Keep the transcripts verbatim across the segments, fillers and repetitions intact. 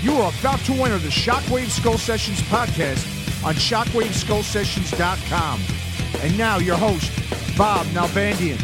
You are about to enter the Shockwave Skull Sessions podcast on shockwave skull sessions dot com. And now your host, Bob Nalbandian.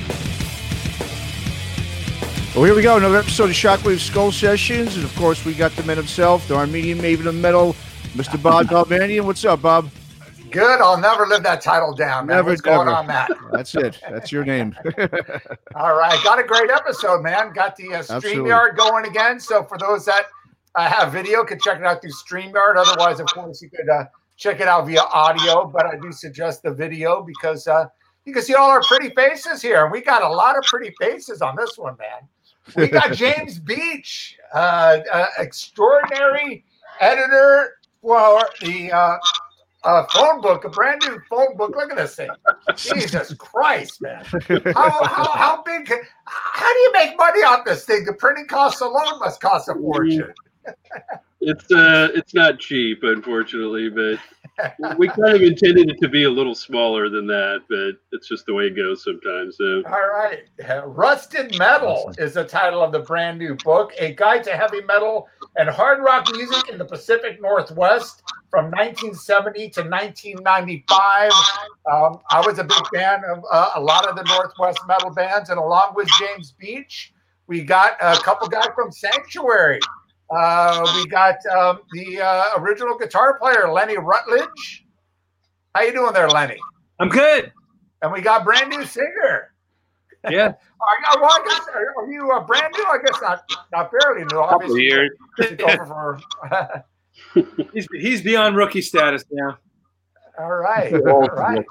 Well, here we go, another episode of Shockwave Skull Sessions. And, of course, we got the man himself, the Armenian maven of metal, Mister Bob Nalbandian. What's up, Bob? Good. I'll never live that title down, man. Never, What's going never. on, Matt? That's it. That's your name. All right. Got a great episode, man. Got the uh, StreamYard going again. So for those that uh, have video, can check it out through StreamYard. Otherwise, of course, you could uh, check it out via audio. But I do suggest the video because uh, you can see all our pretty faces here. We got a lot of pretty faces on this one, man. We got James Beach, uh, uh, extraordinary editor for the uh, uh, phone book, a brand new phone book. Look at this thing. Jesus Christ, man. How, how, how big, how do you make money off this thing? The printing costs alone must cost a fortune. It's uh, it's not cheap, unfortunately, but we kind of intended it to be a little smaller than that, but it's just the way it goes sometimes. So. All right. Rusted Metal is the title of the brand new book, A Guide to Heavy Metal and Hard Rock Music in the Pacific Northwest from nineteen seventy to nineteen ninety-five. Um, I was a big fan of uh, a lot of the Northwest metal bands, and along with James Beach, we got a couple guys from Sanctuary. Uh, we got um, the uh, original guitar player, Lenny Rutledge. How you doing there, Lenny? I'm good. And we got brand new singer. Yeah. I, well, I guess, are you uh, brand new? I guess not, not fairly new. Obviously, years. over for, he's, he's beyond rookie status now. all right. All right.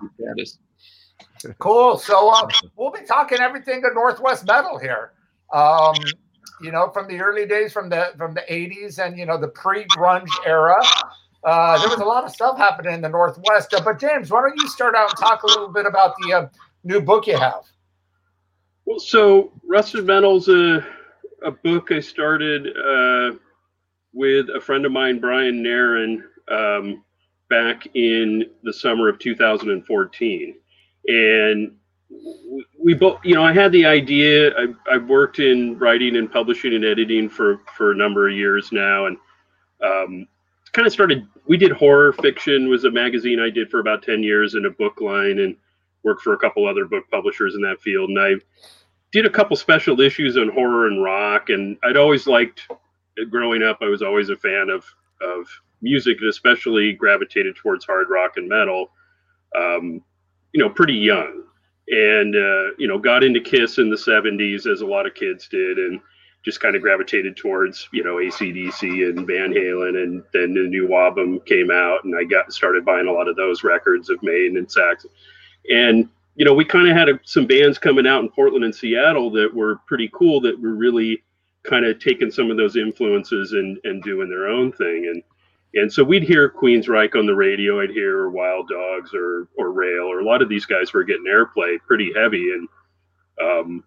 Cool. So uh, we'll be talking everything to Northwest metal here. Um, you know, from the early days, from the from the eighties and, you know, the pre-grunge era. Uh, there was a lot of stuff happening in the Northwest. Uh, but, James, why don't you start out and talk a little bit about the uh, new book you have? Well, so Rusted Metal's a, a book I started uh, with a friend of mine, Brian Nairn, um, back in the summer of two thousand fourteen. And we, we both, you know, I had the idea. I, I've worked in writing and publishing and editing for, for a number of years now. And um, kind of started, we did Horror Fiction, was a magazine I did for about ten years, in a book line, and worked for a couple other book publishers in that field. And I did a couple special issues on horror and rock. And I'd always liked, growing up, I was always a fan of, of music, and especially gravitated towards hard rock and metal, um, you know, pretty young. And, uh, you know, got into Kiss in the seventies, as a lot of kids did, and just kind of gravitated towards, you know, A C D C and Van Halen. And then the new Wabam came out, and I got started buying a lot of those records of Maiden and Saxon. And, you know, we kind of had a, some bands coming out in Portland and Seattle that were pretty cool, that were really kind of taking some of those influences and, and doing their own thing. And And so we'd hear Queensryche on the radio. I'd hear Wild Dogs or or Rail, or a lot of these guys were getting airplay pretty heavy. And um,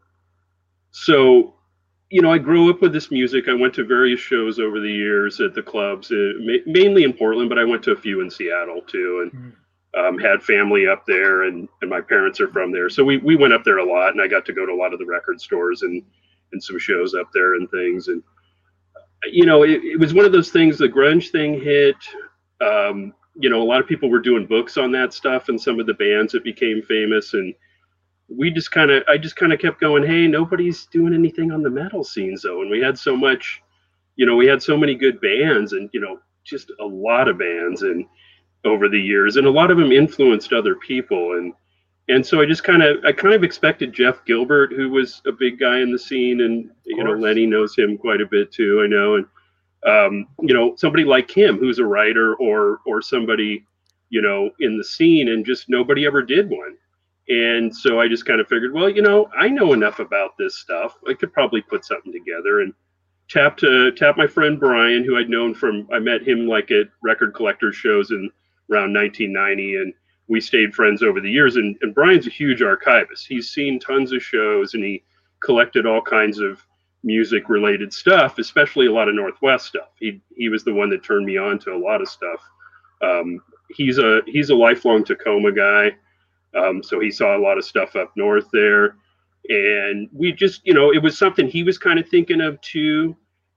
so, you know, I grew up with this music. I went to various shows over the years at the clubs, uh, ma- mainly in Portland, but I went to a few in Seattle too, and um, had family up there, and, and my parents are from there. So we, we went up there a lot, and I got to go to a lot of the record stores and, and some shows up there and things. And you know, it, it was one of those things, the grunge thing hit, um, you know, a lot of people were doing books on that stuff, and some of the bands that became famous. And we just kind of, I just kind of kept going, hey, nobody's doing anything on the metal scenes though. And we had so much, you know, we had so many good bands, and, you know, just a lot of bands and over the years, and a lot of them influenced other people. And, And so I just kind of, I kind of expected Jeff Gilbert, who was a big guy in the scene, and, you know, Lenny knows him quite a bit too, I know. And, um, you know, somebody like him, who's a writer, or, or somebody, you know, in the scene, and just nobody ever did one. And so I just kind of figured, well, you know, I know enough about this stuff. I could probably put something together. And tapped, uh, tapped my friend Brian, who I'd known from, I met him like at record collectors shows in around nineteen ninety. And we stayed friends over the years, and, and Brian's a huge archivist. He's seen tons of shows, and he collected all kinds of music related stuff, especially a lot of Northwest stuff. He he was the one that turned me on to a lot of stuff. Um, he's a he's a lifelong Tacoma guy, um, so he saw a lot of stuff up north there. And we just, you know, it was something he was kind of thinking of too.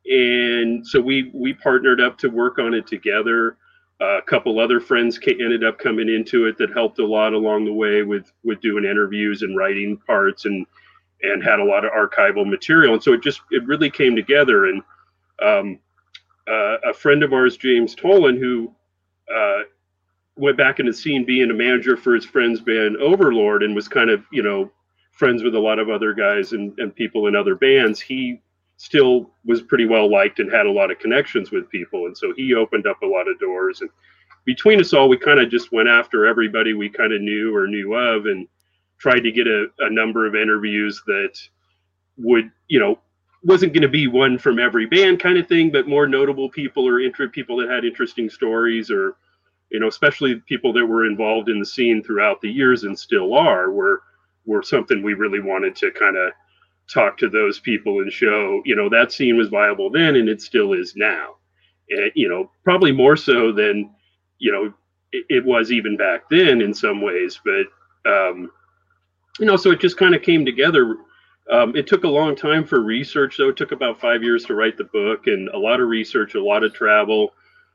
and so we we partnered up to work on it together. Uh, a couple other friends ca- ended up coming into it that helped a lot along the way with with doing interviews and writing parts, and and had a lot of archival material. And so it just it really came together. And um, uh, a friend of ours, James Tolan, who uh, went back in the scene being a manager for his friend's band Overlord, and was kind of, you know, friends with a lot of other guys and, and people in other bands. He still was pretty well liked and had a lot of connections with people. And so he opened up a lot of doors. And between us all, we kind of just went after everybody we kind of knew or knew of, and tried to get a, a number of interviews that would, you know, wasn't going to be one from every band kind of thing, but more notable people or inter- people that had interesting stories, or, you know, especially people that were involved in the scene throughout the years and still are, were, were something we really wanted to kind of talk to those people and show, you know, that scene was viable then and it still is now. And, you know, probably more so than, you know, it, it was even back then in some ways. But, um, you know, so it just kind of came together. Um, it took a long time for research, though. It took about five years to write the book, and a lot of research, a lot of travel,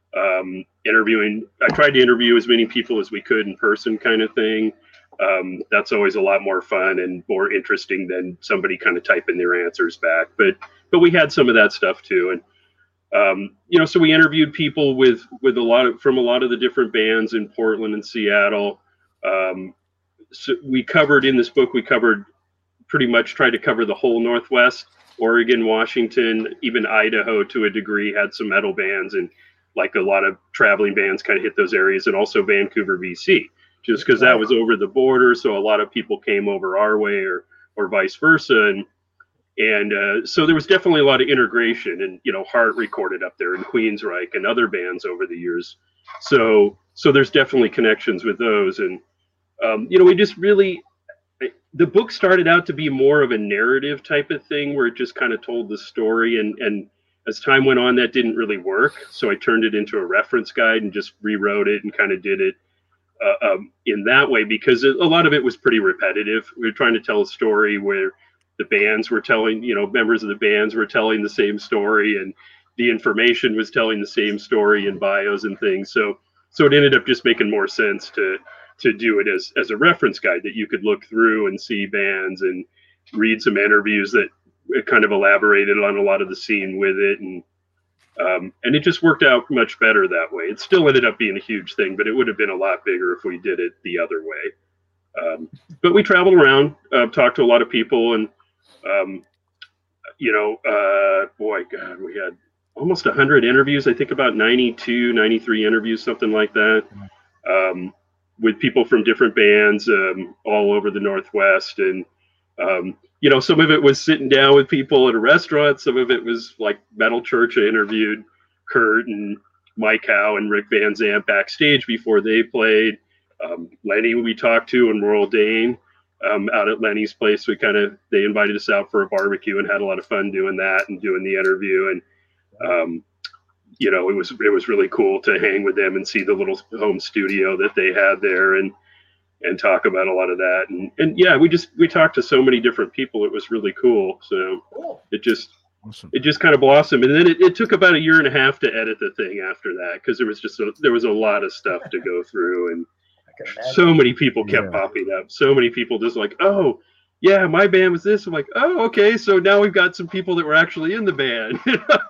um, interviewing. I tried to interview as many people as we could in person, kind of thing. Um, that's always a lot more fun and more interesting than somebody kind of typing their answers back. But but we had some of that stuff too, and um, you know, so we interviewed people with with a lot of from a lot of the different bands in Portland and Seattle. Um, so we covered in this book, we covered pretty much tried to cover the whole Northwest, Oregon, Washington, even Idaho to a degree had some metal bands, and like a lot of traveling bands kind of hit those areas, and also Vancouver, B C. Just because that was over the border, so a lot of people came over our way, or or vice versa, and and uh, so there was definitely a lot of integration. And you know, Heart recorded up there, and Queensryche, and other bands over the years. So so there's definitely connections with those, and um, you know, we just really the book started out to be more of a narrative type of thing, where it just kind of told the story, and and as time went on, that didn't really work. So I turned it into a reference guide and just rewrote it and kind of did it. Uh, um, in that way, because a lot of it was pretty repetitive. We were trying to tell a story where the bands were telling, you know, members of the bands were telling the same story, and the information was telling the same story in bios and things. So, so it ended up just making more sense to to do it as as a reference guide that you could look through and see bands and read some interviews that kind of elaborated on a lot of the scene with it, and. Um, and it just worked out much better that way. It still ended up being a huge thing, but it would have been a lot bigger if we did it the other way. Um, but we traveled around, uh, talked to a lot of people, and, um, you know, uh, boy, God, we had almost one hundred interviews. I think about ninety-two, ninety-three interviews, something like that, um, with people from different bands um, all over the Northwest. And, um, you know, some of it was sitting down with people at a restaurant. Some of it was like Metal Church. I interviewed Kurt and Mike Howe and Rick Van Zandt backstage before they played. Um, Lenny we talked to, and Royal Dane um, out at Lenny's place. We kind of, they invited us out for a barbecue and had a lot of fun doing that and doing the interview. And, um, you know, it was, it was really cool to hang with them and see the little home studio that they had there, and, and talk about a lot of that. And, and yeah, we just, we talked to so many different people. It was really cool. So Cool. it just, Awesome. it just kind of blossomed. And then it, it took about a year and a half to edit the thing after that, because there was just, a, there was a lot of stuff to go through, and I can imagine. so many people kept Yeah. popping up. So many people just like, oh, yeah, my band was this. I'm like, oh, okay. So now we've got some people that were actually in the band.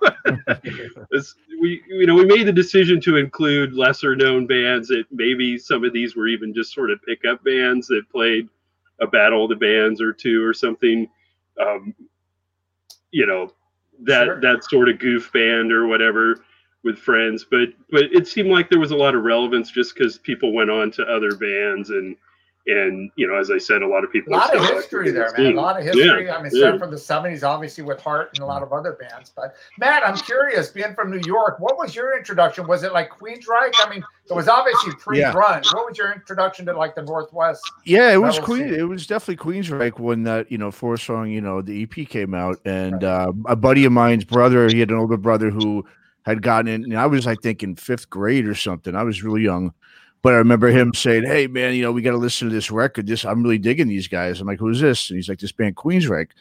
It's, we, you know, we made the decision to include lesser known bands. That maybe some of these were even just sort of pickup bands that played a battle of the bands or two or something. Um, you know, that Sure. that sort of goof band or whatever with friends. But but it seemed like there was a lot of relevance just because people went on to other bands, and and you know, as I said, a lot of A people. lot of still history active in there, the man. A scene. lot of history. Yeah, I mean, yeah. starting from the seventies, obviously with Heart and a lot of other bands. But Matt, I'm curious, being from New York, what was your introduction? Was it like Queensryche? I mean, it was obviously pre-grunge. What was your introduction to like the Northwest? Yeah, it was Metal Queen. scene. It was definitely Queensryche when that, you know, four song, you know, the E P came out, and uh, a buddy of mine's brother, he had an older brother who had gotten in, and I was, I think, in fifth grade or something. I was really young, but I remember him saying, "Hey, man, you know, we got to listen to this record. This, I'm really digging these guys." I'm like, "Who's this?" And he's like, "This band Queensryche."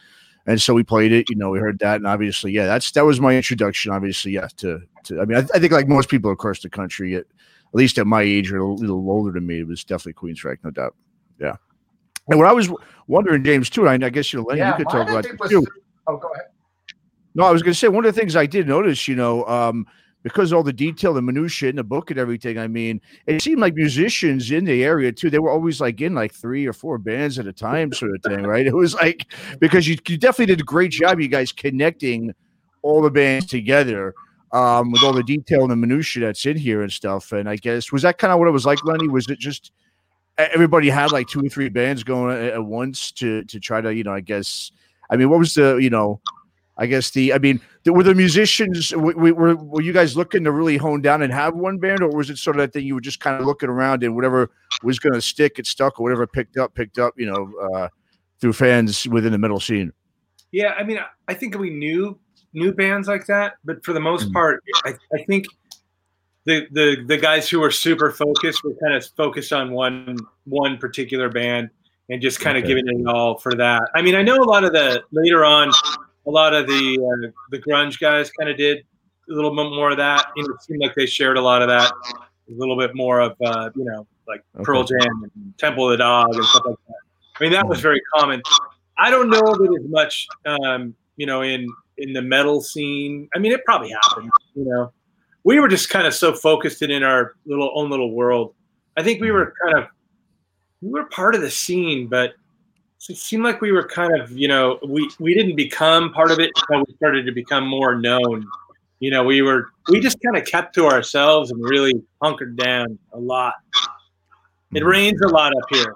And so we played it, you know, we heard that. And obviously, yeah, that's, that was my introduction, obviously. Yeah. To, to, I mean, I, I think like most people across the country, at, at least at my age or a little older than me, it was definitely Queensryche, no doubt. Yeah. And what I was wondering, James, too, and I, I guess, you know, Lenny, yeah, you could talk about it was, too. Oh, go ahead. No, I was going to say, one of the things I did notice, you know, um, because all the detail, the minutia in the book and everything, I mean, it seemed like musicians in the area too, they were always like in like three or four bands at a time sort of thing, right? It was like, because you, you definitely did a great job, you guys, connecting all the bands together um, with all the detail and the minutia that's in here and stuff. And I guess, was that kind of what it was like, Lenny? Was it just everybody had like two or three bands going at, at once to, to try to, you know, I guess, I mean, what was the, you know, I guess the, I mean, the, were the musicians, were, were, were you guys looking to really hone down and have one band, or was it sort of that thing you were just kind of looking around and whatever was going to stick, it stuck, or whatever picked up, picked up, you know, uh, through fans within the metal scene? Yeah, I mean, I think we knew knew bands like that, but for the most Mm-hmm. part, I, I think the, the the guys who were super focused were kind of focused on one one particular band and just kind of Okay. giving it all for that. I mean, I know a lot of the later on. A lot of the uh, the grunge guys kind of did a little bit more of that. You know, it seemed like they shared a lot of that. A little bit more of uh, you know, like Okay. Pearl Jam and Temple of the Dog and stuff like that. I mean, that was very common. I don't know of it as much, um, you know, in in the metal scene. I mean, it probably happened. You know, we were just kind of so focused in our little own little world. I think we were kind of we were part of the scene, but it seemed like we were kind of, you know, we, we didn't become part of it until we started to become more known. You know, we were, we just kind of kept to ourselves and really hunkered down a lot. It rains a lot up here.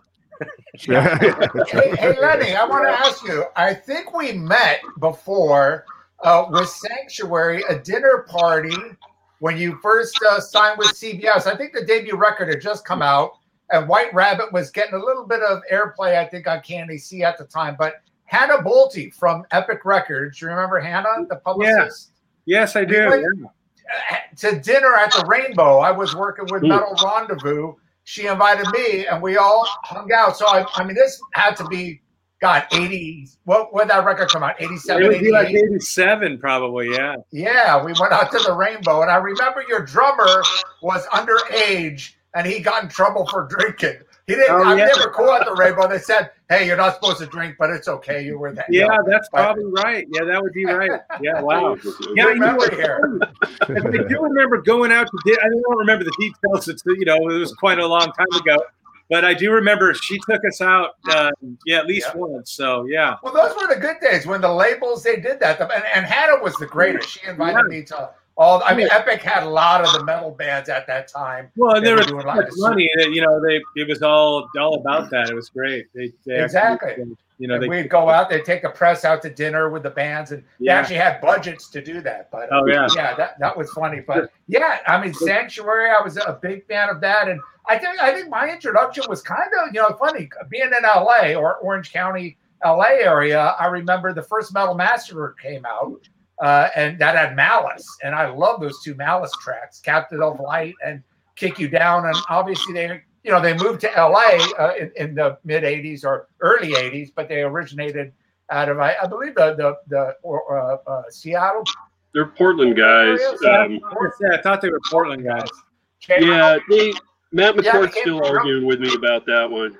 hey, hey, Lenny, I want to ask you, I think we met before uh, with Sanctuary, a dinner party when you first uh, signed with C B S. I think the debut record had just come out. And White Rabbit was getting a little bit of airplay, I think, on Candy C at the time. But Hannah Bolte from Epic Records, you remember Hannah, the publicist? Yeah. Yes, I do. We went Yeah. to dinner at the Rainbow. I was working with Metal Rendezvous. She invited me, and we all hung out. So, I, I mean, this had to be, God, eighty. What would that record come out? eighty-seven, It would be like eighty-eight? eighty-seven, probably. Yeah. Yeah, we went out to the Rainbow. And I remember your drummer was underage. And he got in trouble for drinking. He didn't. Oh, I yeah. never cool at the Rainbow. They said, "Hey, you're not supposed to drink, but it's okay. You were there." Yeah, you know. that's But- probably right. Yeah, that would be right. Yeah, wow. Yeah, Good you know, memory here. I do remember going out to dinner. I don't remember the details. It's, you know, it was quite a long time ago. But I do remember she took us out, um, yeah, at least Yeah. once. So, yeah. Well, those were the good days when the labels they did that. And, and Hannah was the greatest. She invited Yeah. me to all. I mean, Epic had a lot of the metal bands at that time. Well, and They there were was doing so a lot much of money. That, you know, they it was all all about that. It was great. They, they Exactly. Actually, you know, And they, we'd go out. They'd take the press out to dinner with the bands, and Yeah. they actually had budgets to do that. But uh, Oh, yeah. yeah, that, that was funny. But yeah, I mean, Sanctuary, I was a big fan of that, and I think I think my introduction was kind of, you know, funny being in L A or Orange County, L A area. I remember the first Metal Massacre came out, uh, and that had Malice, and I love those two Malice tracks, Captain of Light and Kick You Down, and obviously they, you know, they moved to L A uh, in, in the mid eighties or early eighties, but they originated out of, I, I believe, the the the or, uh, uh, Seattle. They're Portland guys. Um, yeah, I thought they were Portland guys. yeah, they Matt Yeah, McCourt's they still came from- arguing with me about that one.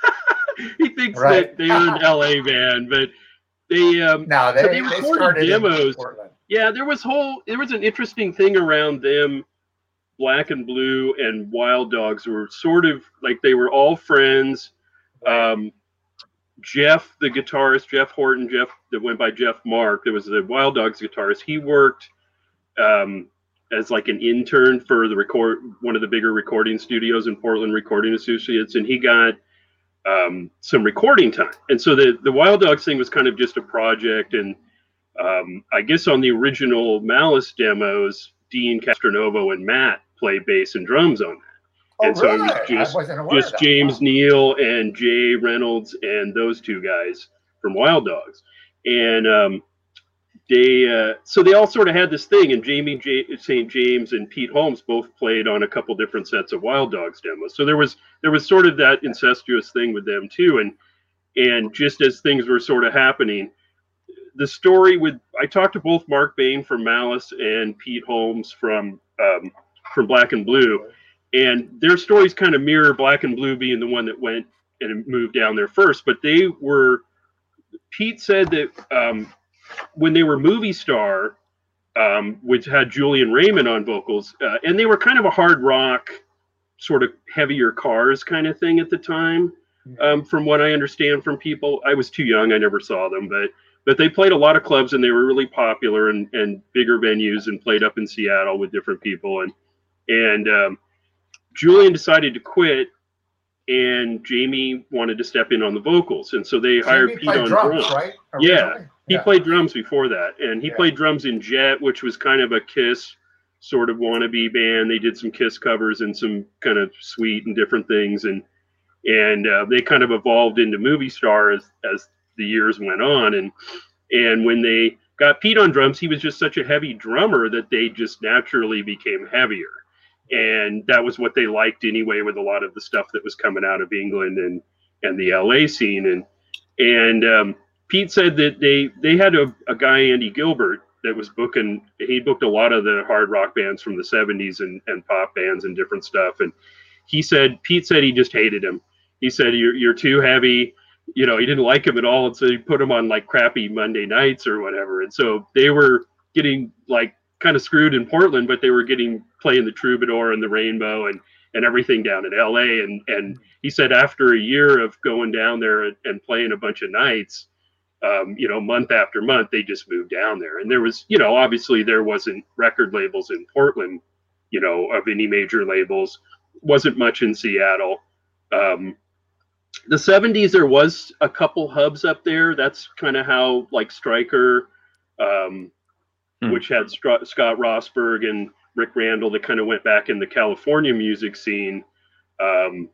He thinks Right. that they were an L A band, but they um, No, they, So they, they recorded started in demos. Portland. yeah, there was whole there was an interesting thing around them. Black and Blue and Wild Dogs were sort of like they were all friends. Um, Jeff, the guitarist, Jeff Horton, Jeff that went by Jeff Mark, that was the Wild Dogs guitarist. He worked um, as like an intern for the record one of the bigger recording studios in Portland, Recording Associates, and he got um, some recording time. And so the the Wild Dogs thing was kind of just a project. And um, I guess on the original Malice demos, Dean Castronovo and Matt play bass and drums on that. Oh, And so it was really? just- I wasn't aware of Just that. James Neal and Jay Reynolds and those two guys from Wild Dogs. And um, they, uh, so they all sort of had this thing, and Jamie J- Saint James and Pete Holmes both played on a couple different sets of Wild Dogs demos. So there was, there was sort of that incestuous thing with them too. And, and just as things were sort of happening, the story with I talked to both Mark Bain from Malice and Pete Holmes from um, from Black and Blue, and their stories kind of mirror Black and Blue being the one that went and moved down there first. But they were Pete said that um, when they were Movie Star, um, which had Julian Raymond on vocals, uh, and they were kind of a hard rock, sort of heavier Cars kind of thing at the time. Um, from what I understand from people, I was too young, I never saw them, but but they played a lot of clubs and they were really popular and, and bigger venues and played up in Seattle with different people. And and um, Julian decided to quit, and Jamie wanted to step in on the vocals, and so they Jamie hired Pete on drums. drums. Right? Yeah, he yeah. played drums before that, and he Yeah. played drums in Jet, which was kind of a Kiss sort of wannabe band. They did some Kiss covers and some kind of Sweet and different things, and and uh, they kind of evolved into Movie Star as, as the years went on. And and when they got Pete on drums, he was just such a heavy drummer that they just naturally became heavier. And that was what they liked anyway with a lot of the stuff that was coming out of England and, and the L A scene. And and um, Pete said that they, they had a, a guy, Andy Gilbert, that was booking, he booked a lot of the hard rock bands from the seventies and, and pop bands and different stuff. And he said, Pete said he just hated him. He said, you're you're too heavy. You know, he didn't like him at all. And so he put him on like crappy Monday nights or whatever. And so they were getting like kind of screwed in Portland, but they were getting playing the Troubadour and the Rainbow and, and everything down in L A. And, and he said after a year of going down there and, and playing a bunch of nights, um, you know, month after month, they just moved down there. And there was, you know, obviously there wasn't record labels in Portland, you know, of any major labels. Wasn't much in Seattle. Um, the seventies, there was a couple hubs up there. That's kind of how like Stryker, um, hmm. which had St- Scott Rosberg and Rick Randall, that kind of went back in the California music scene. Um,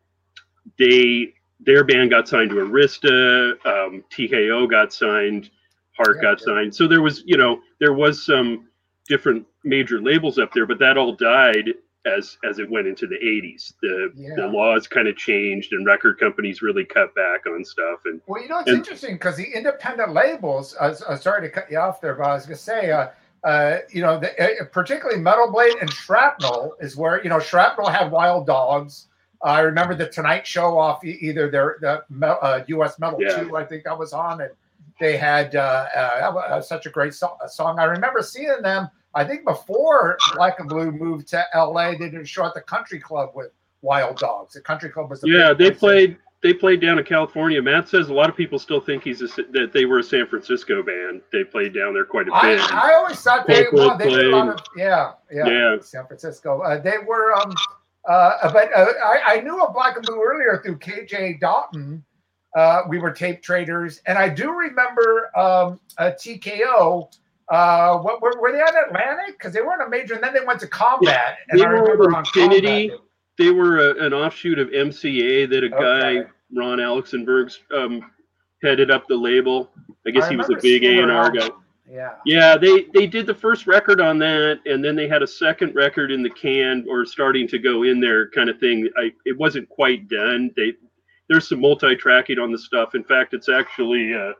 they, their band got signed to Arista. Um, T K O got signed. Heart yeah, got yeah. signed. So there was, you know, there was some different major labels up there, but that all died as as it went into the eighties. The yeah. the laws kind of changed and record companies really cut back on stuff. And well, you know, it's and, interesting because the independent labels, uh, uh, sorry to cut you off there, but I was going to say, uh, uh, you know, the, uh, particularly Metal Blade and Shrapnel is where, you know, Shrapnel had Wild Dogs. Uh, I remember the Tonight Show off either their the uh, U S Metal yeah. two, I think that was on, and they had uh, uh, such a great so- song. I remember seeing them. I think before Black and Blue moved to L A, they did a show at the Country Club with Wild Dogs. The Country Club was the yeah. They played. They played down in California. Matt says a lot of people still think he's a, that they were a San Francisco band. They played down there quite a bit. I, I always thought they, well, they did a lot of yeah, yeah, yeah. San Francisco. Uh, they were, um, uh, but uh, I, I knew of Black and Blue earlier through K J Doughton. Uh, we were tape traders, and I do remember um, a T K O. Uh, what were, were they on Atlantic? Because they weren't a major, and then they went to Combat. Yeah, and they I were remember on Infinity. Combat. They were a, an offshoot of M C A that a Okay. guy, Ron Alexenberg, um, headed up the label. I guess I he was a remember big seeing A and R her guy. album. Yeah. Yeah, they, they did the first record on that, and then they had a second record in the can, or starting to go in there kind of thing. I it wasn't quite done. They there's some multi-tracking on the stuff. In fact, it's actually uh,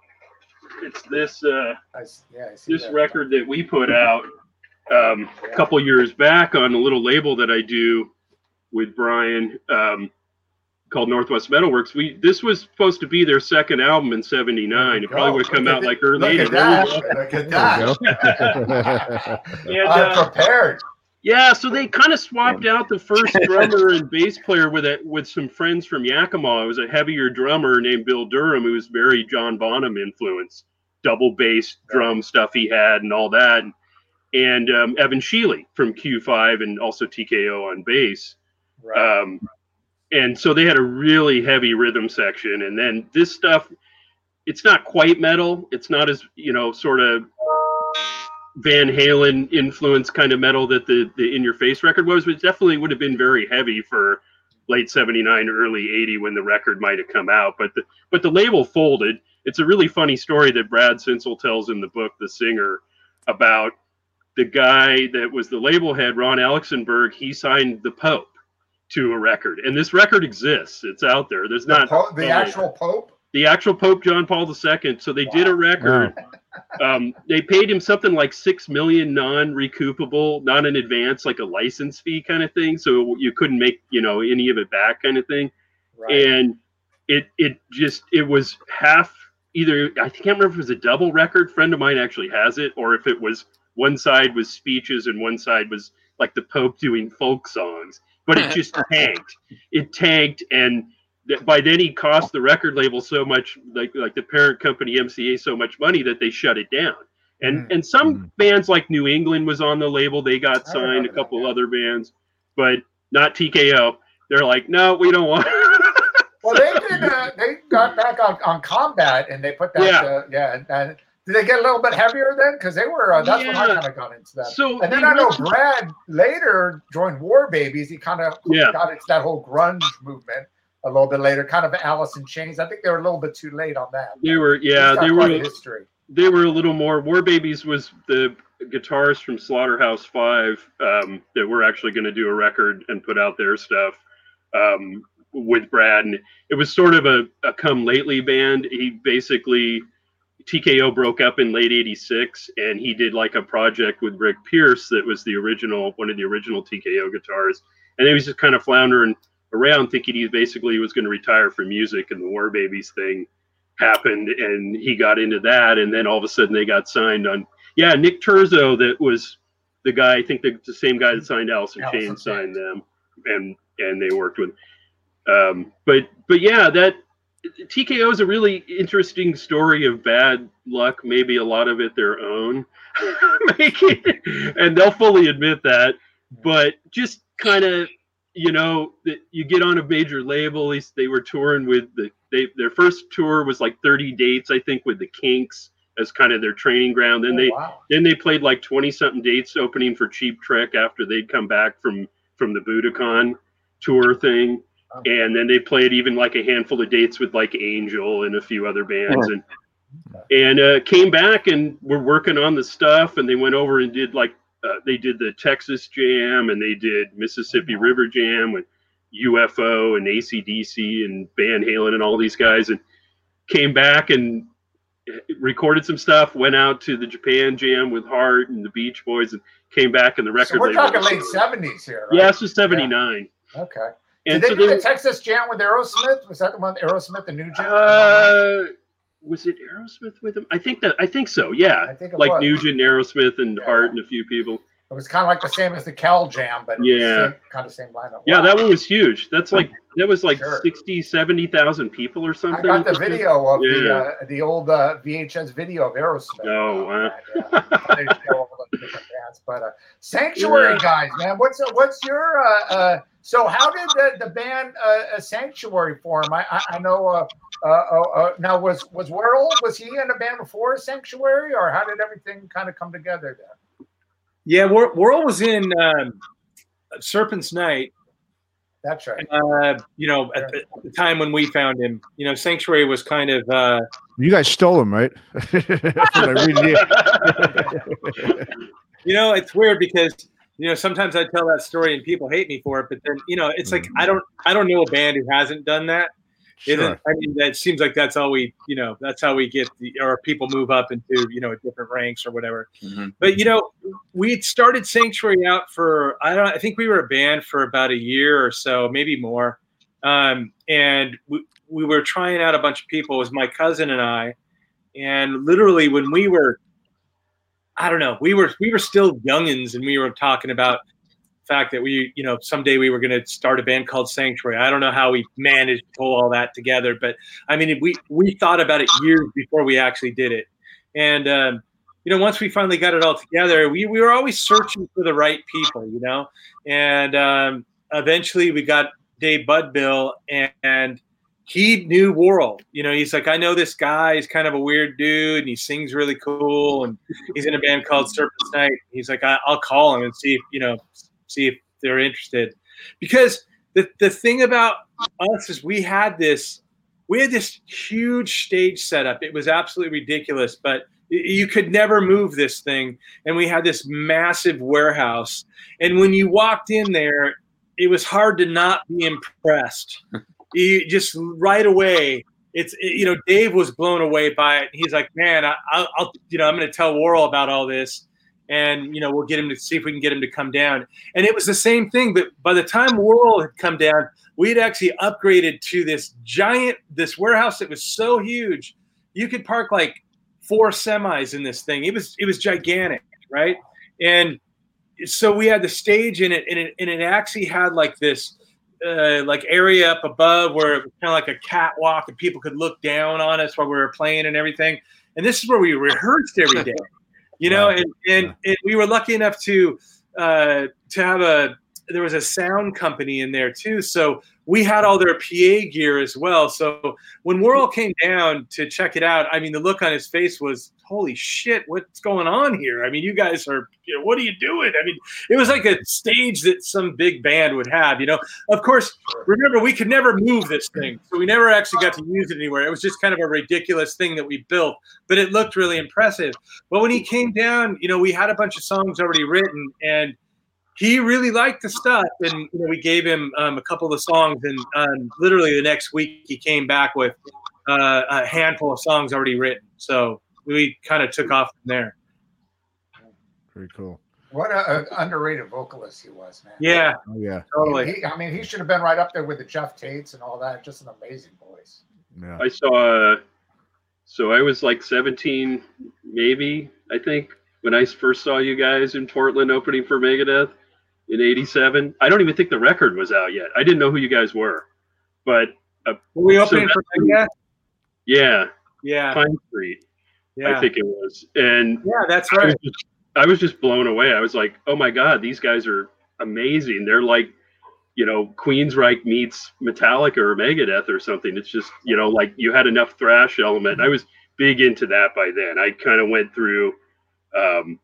it's this uh, I, yeah, I see this that. record that we put out um, Yeah. a couple years back on a little label that I do with Brian um, called Northwest Metalworks. We this was supposed to be their second album in seventy-nine. It probably would have come out like early Look at that. Look at that. And, uh, I'm prepared. yeah, so they kind of swapped out the first drummer and bass player with it with some friends from Yakima. It was a heavier drummer named Bill Durham, who was very John Bonham influenced, double bass drum stuff he had and all that. And um, Evan Sheely from Q five and also T K O on bass. Right. Um, and so they had a really heavy rhythm section. And then this stuff, it's not quite metal. It's not as, you know, sort of Van Halen influence kind of metal that the, the In Your Face record was, but it definitely would have been very heavy for late seventy-nine, early eighty when the record might have come out. But the, but the label folded. It's a really funny story that Brad Sinsel tells in the book, The Singer, about the guy that was the label head, Ron Alexenberg. He signed the Pope to a record, and this record exists. It's out there. There's The, not po- the uh, actual Pope. the actual Pope John Paul the Second. So they Wow. did a record um, they paid him something like six million non-recoupable, not in advance, like a license fee kind of thing. So you couldn't make, you know, any of it back kind of thing. Right. And it, it just, it was half either, I can't remember if it was a double record. Friend of mine actually has it, or if it was one side was speeches and one side was like the Pope doing folk songs, but it just tanked. It tanked. And by then he cost the record label so much, like like the parent company M C A, so much money that they shut it down. And mm-hmm. and some mm-hmm. bands like New England was on the label. They got signed, a couple that, yeah. other bands, but not T K O. They're like, no, we don't want Well, they did. Uh, they got back on, on Combat, and they put that. Yeah. Uh, yeah and, and did they get a little bit heavier then? Because they were. Uh, that's yeah. when I kind of got into that. So and then I know Brad later joined War Babies. He kind of yeah. got into that whole grunge movement a little bit later, kind of Alice in Chains. I think they were a little bit too late on that. They were, yeah, they were. History. They were a little more. War Babies was the guitarist from Slaughterhouse Five um, that we're actually going to do a record and put out their stuff um, with Brad, and it was sort of a, a come lately band. He basically T K O broke up in late eighty-six, and he did like a project with Rick Pierce that was the original, one of the original T K O guitarists, and he was just kind of floundering around thinking he basically was going to retire from music, and the War Babies thing happened and he got into that, and then all of a sudden they got signed on yeah Nick Terzo, that was the guy, I think the, the same guy that signed Alice in Chains, signed them, and and they worked with um but but yeah, that T K O is a really interesting story of bad luck, maybe a lot of it their own making, and they'll fully admit that, but just kind of, you know, that you get on a major label. They, they were touring with the, they, their first tour was like thirty dates, I think, with the Kinks as kind of their training ground. Then oh, they, wow. then they played like twenty something dates opening for Cheap Trick after they'd come back from, from the Budokan tour thing. Oh. And then they played even like a handful of dates with like Angel and a few other bands, oh. and, and uh, came back and were working on the stuff. And they went over and did like, Uh, they did the Texas Jam, and they did Mississippi River Jam with U F O and A C D C and Van Halen and all these guys, and came back and recorded some stuff, went out to the Japan Jam with Heart and the Beach Boys, and came back in the record. So we're label. talking late seventies here, right? Yeah, this was seventy-nine. Yeah. Okay. And did so they do they, the Texas Jam with Aerosmith? Was that the one, Aerosmith, the new Jam? Uh, was it Aerosmith with him? I think that I think so. Yeah, I think it like was. Nugent, Aerosmith, and yeah. Hart, and a few people. It was kind of like the same as the Cal Jam, but it yeah, was same, kind of same lineup. Yeah, wow. That one was huge. That's like that was like sure. sixty, seventy thousand people or something. I got the video of yeah. the uh, the old uh, V H S video of Aerosmith. Oh wow! Yeah. They show all the different bands, but uh, Sanctuary yeah. guys, man, what's uh, what's your uh, uh, so how did the, the band uh, Sanctuary form? I I, I know uh, uh, uh, now was was Worrell, was he in a band before Sanctuary, or how did everything kind of come together there? Yeah, Worrell was in um, Serpent's Night. That's right. Uh, you know, at the, at the time when we found him, you know, Sanctuary was kind of. Uh, you guys stole him, right? You know, it's weird because you know sometimes I tell that story and people hate me for it, but then you know it's like I don't I don't know a band who hasn't done that. Sure. I mean, that seems like that's how we, you know, that's how we get the, or people move up into, you know, different ranks or whatever. Mm-hmm. But, you know, we started Sanctuary out for, I don't I think we were a band for about a year or so, maybe more. Um, and we, we were trying out a bunch of people. It was my cousin and I. And literally when we were, I don't know, we were, we were still youngins, and we were talking about fact that we, you know, someday we were going to start a band called Sanctuary. I don't know how we managed to pull all that together, but I mean, we, we thought about it years before we actually did it. And, um, you know, once we finally got it all together, we, we were always searching for the right people, you know, and um, eventually we got Dave Budbill, and, and he knew Worrell. You know, he's like, I know this guy. He's kind of a weird dude, and he sings really cool, and he's in a band called Serpent's Night. He's like, I, I'll call him and see if, you know, see if they're interested, because the, the thing about us is we had this, we had this huge stage setup. It was absolutely ridiculous, but you could never move this thing. And we had this massive warehouse. And when you walked in there, it was hard to not be impressed. You just right away, it's it, you know, Dave was blown away by it. He's like, man, I, I'll, I'll you know I'm going to tell Worrell about all this, and you know we'll get him to see if we can get him to come down. And it was the same thing, but by the time Worrell had come down, we had actually upgraded to this giant this warehouse that was so huge you could park like four semis in this thing. It was it was gigantic, right? And so we had the stage in it, and it, and it actually had like this uh, like area up above where it was kind of like a catwalk, and people could look down on us while we were playing and everything. And this is where we rehearsed every day, you know. And and, and we were lucky enough to uh, to have a there was a sound company in there too, so we had all their P A gear as well. So when Worrell came down to check it out, I mean, the look on his face was, holy shit, what's going on here? I mean, you guys are, you know, what are you doing? I mean, it was like a stage that some big band would have, you know. Of course, remember, we could never move this thing, so we never actually got to use it anywhere. It was just kind of a ridiculous thing that we built, but it looked really impressive. But when he came down, you know, we had a bunch of songs already written, and he really liked the stuff, and you know, we gave him um, a couple of songs, and um, literally the next week he came back with uh, a handful of songs already written. So we kind of took off from there. Pretty cool. What an underrated vocalist he was, man. Yeah, oh, yeah, totally. He, I mean, he should have been right up there with the Jeff Tates and all that. Just an amazing voice. Yeah. I saw. Uh, so I was like seventeen, maybe I think, when I first saw you guys in Portland opening for Megadeth. In eighty-seven, I don't even think the record was out yet. I didn't know who you guys were, but uh, were we opening so for Megadeth? Yeah, yeah, Pine Street, yeah. I think it was, and yeah, that's I right. was, just, I was just blown away. I was like, oh my god, these guys are amazing. They're like, you know, Queensryche meets Metallica or Megadeth or something. It's just, you know, like you had enough thrash element. I was big into that by then. I kind of went through, um,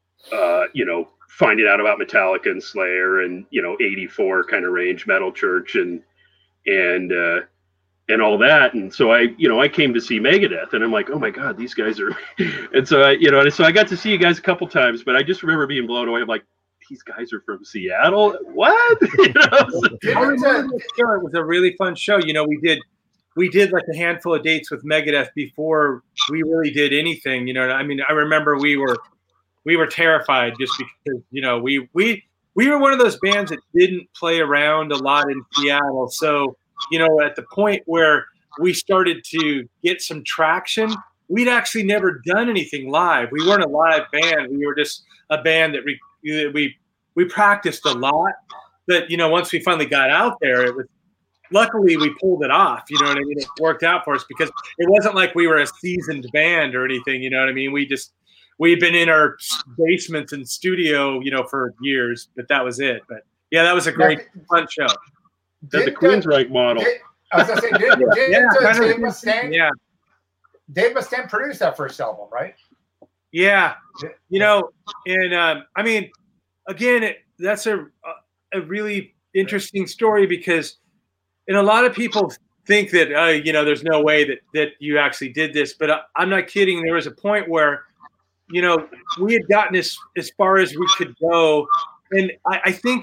uh, you know. finding out about Metallica and Slayer and, you know, eighty-four kind of range, Metal Church and, and, uh, and all that. And so I, you know, I came to see Megadeth and I'm like, oh my God, these guys are, and so I, you know, and so I got to see you guys a couple times, but I just remember being blown away. I'm like, these guys are from Seattle. What? You know? I remember this show. It was a really fun show. You know, we did, we did like a handful of dates with Megadeth before we really did anything, you know. I mean, I remember we were, we were terrified just because, you know, we we we were one of those bands that didn't play around a lot in Seattle. So, you know, at the point where we started to get some traction, we'd actually never done anything live. We weren't a live band. We were just a band that we we we practiced a lot. But, you know, once we finally got out there, it was luckily we pulled it off. You know what I mean? It worked out for us because it wasn't like we were a seasoned band or anything. You know what I mean? We just We've been in our basements and studio, you know, for years, but that was it. But yeah, that was a great, yeah, fun show. That's the Queensryche model. Did, I was gonna say, did, did, yeah, uh, Dave Mustaine, yeah. Dave Mustaine produced that first album, right? Yeah, you know, and um, I mean, again, it, that's a a really interesting story because, and a lot of people think that uh, you know, there's no way that that you actually did this, but I, I'm not kidding. There was a point where, you know, we had gotten as, as far as we could go. And I, I think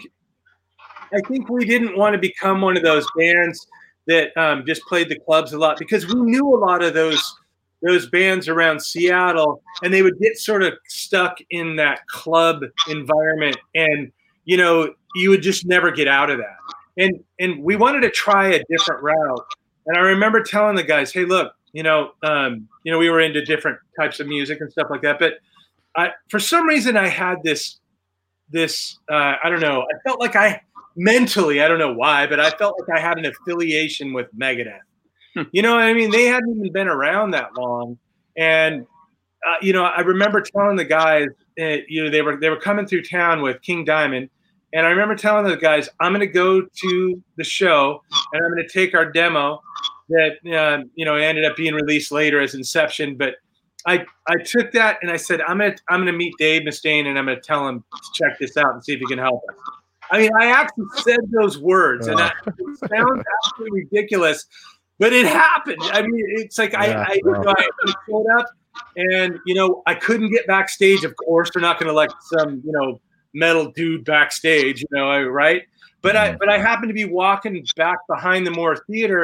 I think we didn't want to become one of those bands that um, just played the clubs a lot because we knew a lot of those those bands around Seattle, and they would get sort of stuck in that club environment. And, you know, you would just never get out of that. And and we wanted to try a different route. And I remember telling the guys, hey, look, you know, um, you know, we were into different types of music and stuff like that. But I, for some reason, I had this, this, uh, I don't know, I felt like I mentally, I don't know why, but I felt like I had an affiliation with Megadeth. You know what I mean? They hadn't even been around that long. And, uh, you know, I remember telling the guys, uh, you know, they were, they were coming through town with King Diamond. And I remember telling the guys, I'm going to go to the show and I'm going to take our demo that, uh, you know, ended up being released later as Inception. But I, I took that and I said, I'm going to, I'm going to meet Dave Mustaine and I'm going to tell him to check this out and see if he can help us. I mean, I actually said those words and that sounds absolutely ridiculous, but it happened. I mean, it's like, yeah, I, I, you know, I showed up and, you know, I couldn't get backstage. Of course, they're not going to let some, you know, metal dude backstage, you know, right? But I, but I happened to be walking back behind the Moore Theater.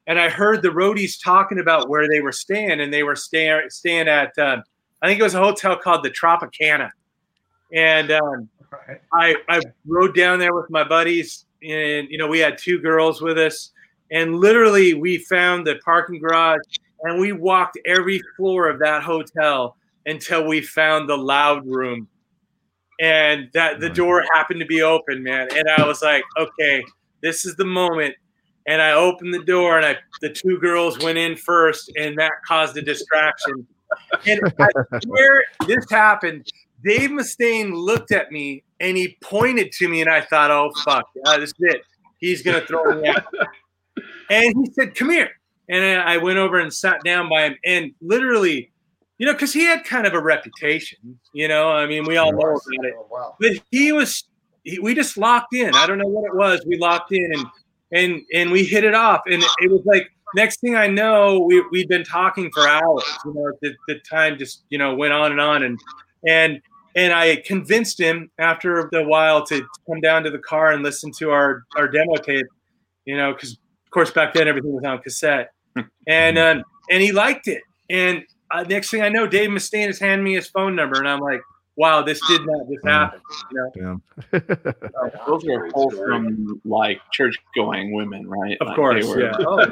and I heard the roadies talking about where they were staying, and they were staying staying at um, I think it was a hotel called the Tropicana, and um, right. I I rode down there with my buddies, and you know we had two girls with us, and literally we found the parking garage, and we walked every floor of that hotel until we found the loud room, and that the door happened to be open, man, and I was like, okay, this is the moment. And I opened the door, and I, the two girls went in first, and that caused a distraction. And I swear this happened. Dave Mustaine looked at me, and he pointed to me, and I thought, oh, fuck, uh, this is it. He's going to throw me out. And he said, come here. And I went over and sat down by him, and literally, you know, because he had kind of a reputation, you know. I mean, we all know about it. But he was he, – we just locked in. I don't know what it was. We locked in, and – And and we hit it off, and it was like next thing I know, we we'd been talking for hours. You know, the, the time just you know went on and on, and and and I convinced him after a while to come down to the car and listen to our, our demo tape. You know, because of course back then everything was on cassette, and um, and he liked it. And uh, next thing I know, Dave Mustaine is handing me his phone number, and I'm like, wow, this did not just happen. You know? Yeah. Those were both from like church-going women, right? Of like course, were, yeah. Oh.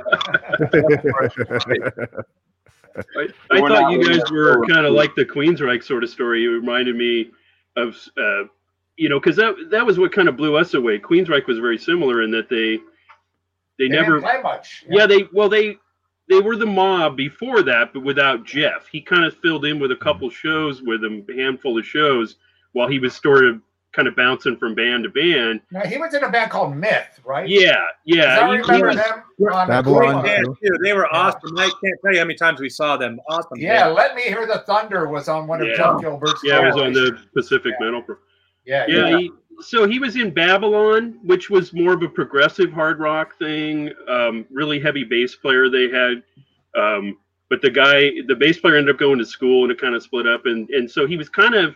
I, I thought you guys were kind of like the Queensryche sort of story. It reminded me of, uh, you know, because that that was what kind of blew us away. Queensryche was very similar in that they they, They never didn't play much. Yeah. yeah they well they. They were the Mob before that, but without Jeff. He kind of filled in with a couple shows with him, a handful of shows, while he was sort of kind of bouncing from band to band. Now, he was in a band called Myth, right? Yeah, yeah. I remember he, them. On Babylon. Yeah, too. They were awesome. I can't tell you how many times we saw them. Awesome. Yeah, Let Me Hear the Thunder was on one of yeah. Jeff Gilbert's. Yeah, it was on the Pacific yeah. Metal. Yeah, yeah. yeah. He, so he was in Babylon, which was more of a progressive hard rock thing. Um, really heavy bass player they had. Um, but the guy, the bass player ended up going to school, and it kind of split up. And, and so he was kind of,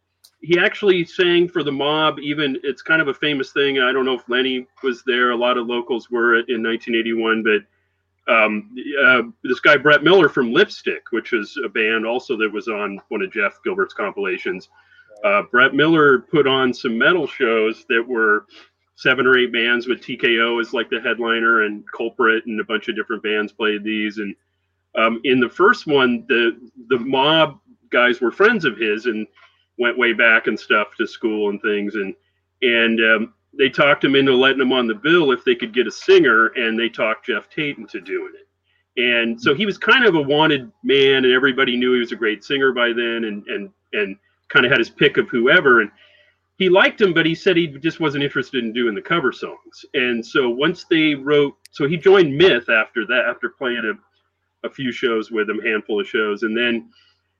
he actually sang for the Mob. Even it's kind of a famous thing. I don't know if Lenny was there. A lot of locals were in nineteen eighty-one, but um, uh, this guy, Brett Miller from Lipstick, which is a band also that was on one of Jeff Gilbert's compilations. Uh, Brett Miller put on some metal shows that were seven or eight bands with T K O as like the headliner, and Culprit and a bunch of different bands played these. And um, in the first one, the the Mob guys were friends of his and went way back and stuff to school and things. And and um, they talked him into letting him on the bill if they could get a singer, and they talked Jeff Tate into doing it. And so he was kind of a wanted man, and everybody knew he was a great singer by then, and and and kind of had his pick of whoever. And he liked him, but he said he just wasn't interested in doing the cover songs. And so once they wrote, so he joined Myth after that, after playing a, a few shows with him, handful of shows. And then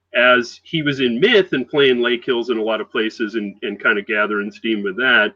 as he was in Myth and playing Lake Hills in a lot of places and, and kind of gathering steam with that,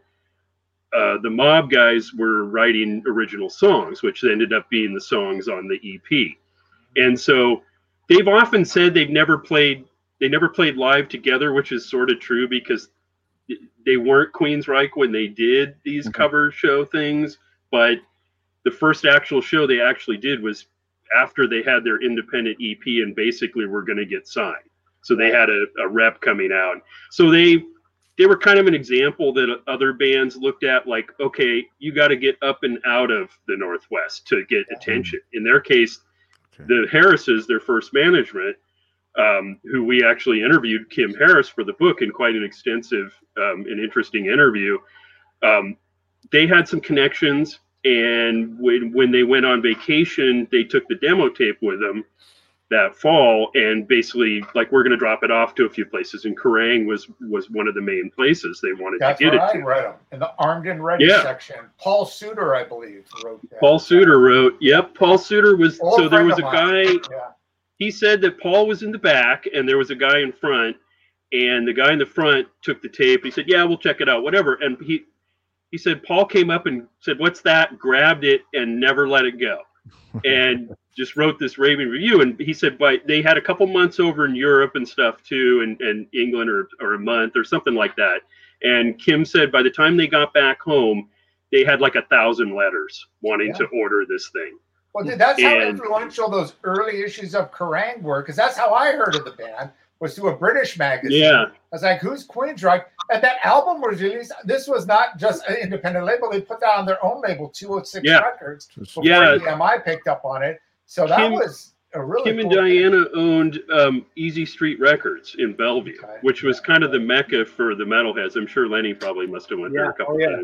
uh, the Mob guys were writing original songs, which ended up being the songs on the E P. And so they've often said they've never played, they never played live together, which is sort of true because they weren't Queensryche when they did these mm-hmm. cover show things, but the first actual show they actually did was after they had their independent E P and basically were going to get signed. So they had a, a rep coming out. So they they were kind of an example that other bands looked at, like, okay, you got to get up and out of the Northwest to get mm-hmm. attention. In their case, okay. the Harrises, their first management, Um, who we actually interviewed, Kim Harris, for the book in quite an extensive um, and interesting interview. Um, they had some connections, and when when they went on vacation, they took the demo tape with them that fall, and basically, like, we're going to drop it off to a few places. And Kerrang was was one of the main places they wanted That's to get it I to. I read them in the Armed and Ready yeah. section. Paul Suter, I believe, wrote that. Paul Suter wrote. Yep, Paul Suter was. Old so there was a mine. guy. Yeah. He said that Paul was in the back and there was a guy in front, and the guy in the front took the tape. He said, yeah, we'll check it out, whatever. And he he said Paul came up and said, what's that? Grabbed it and never let it go. And just wrote this raving review. And he said, but they had a couple months over in Europe and stuff too, and, and England or, or a month or something like that. And Kim said by the time they got back home, they had like a thousand letters wanting yeah. to order this thing. Well, dude, that's how And- influential those early issues of Kerrang were, because that's how I heard of the band, was through a British magazine. Yeah. I was like, who's Queensryche? And that album was released. This was not just an independent label. They put that on their own label, two oh six Yeah. Records, before Yeah. E M I picked up on it. So that Kim- was a really Kim and cool thing. Diana owned um, Easy Street Records in Bellevue, Okay. which was kind of the mecca for the metalheads. I'm sure Lenny probably must have went there Yeah. a couple Oh, yeah. times.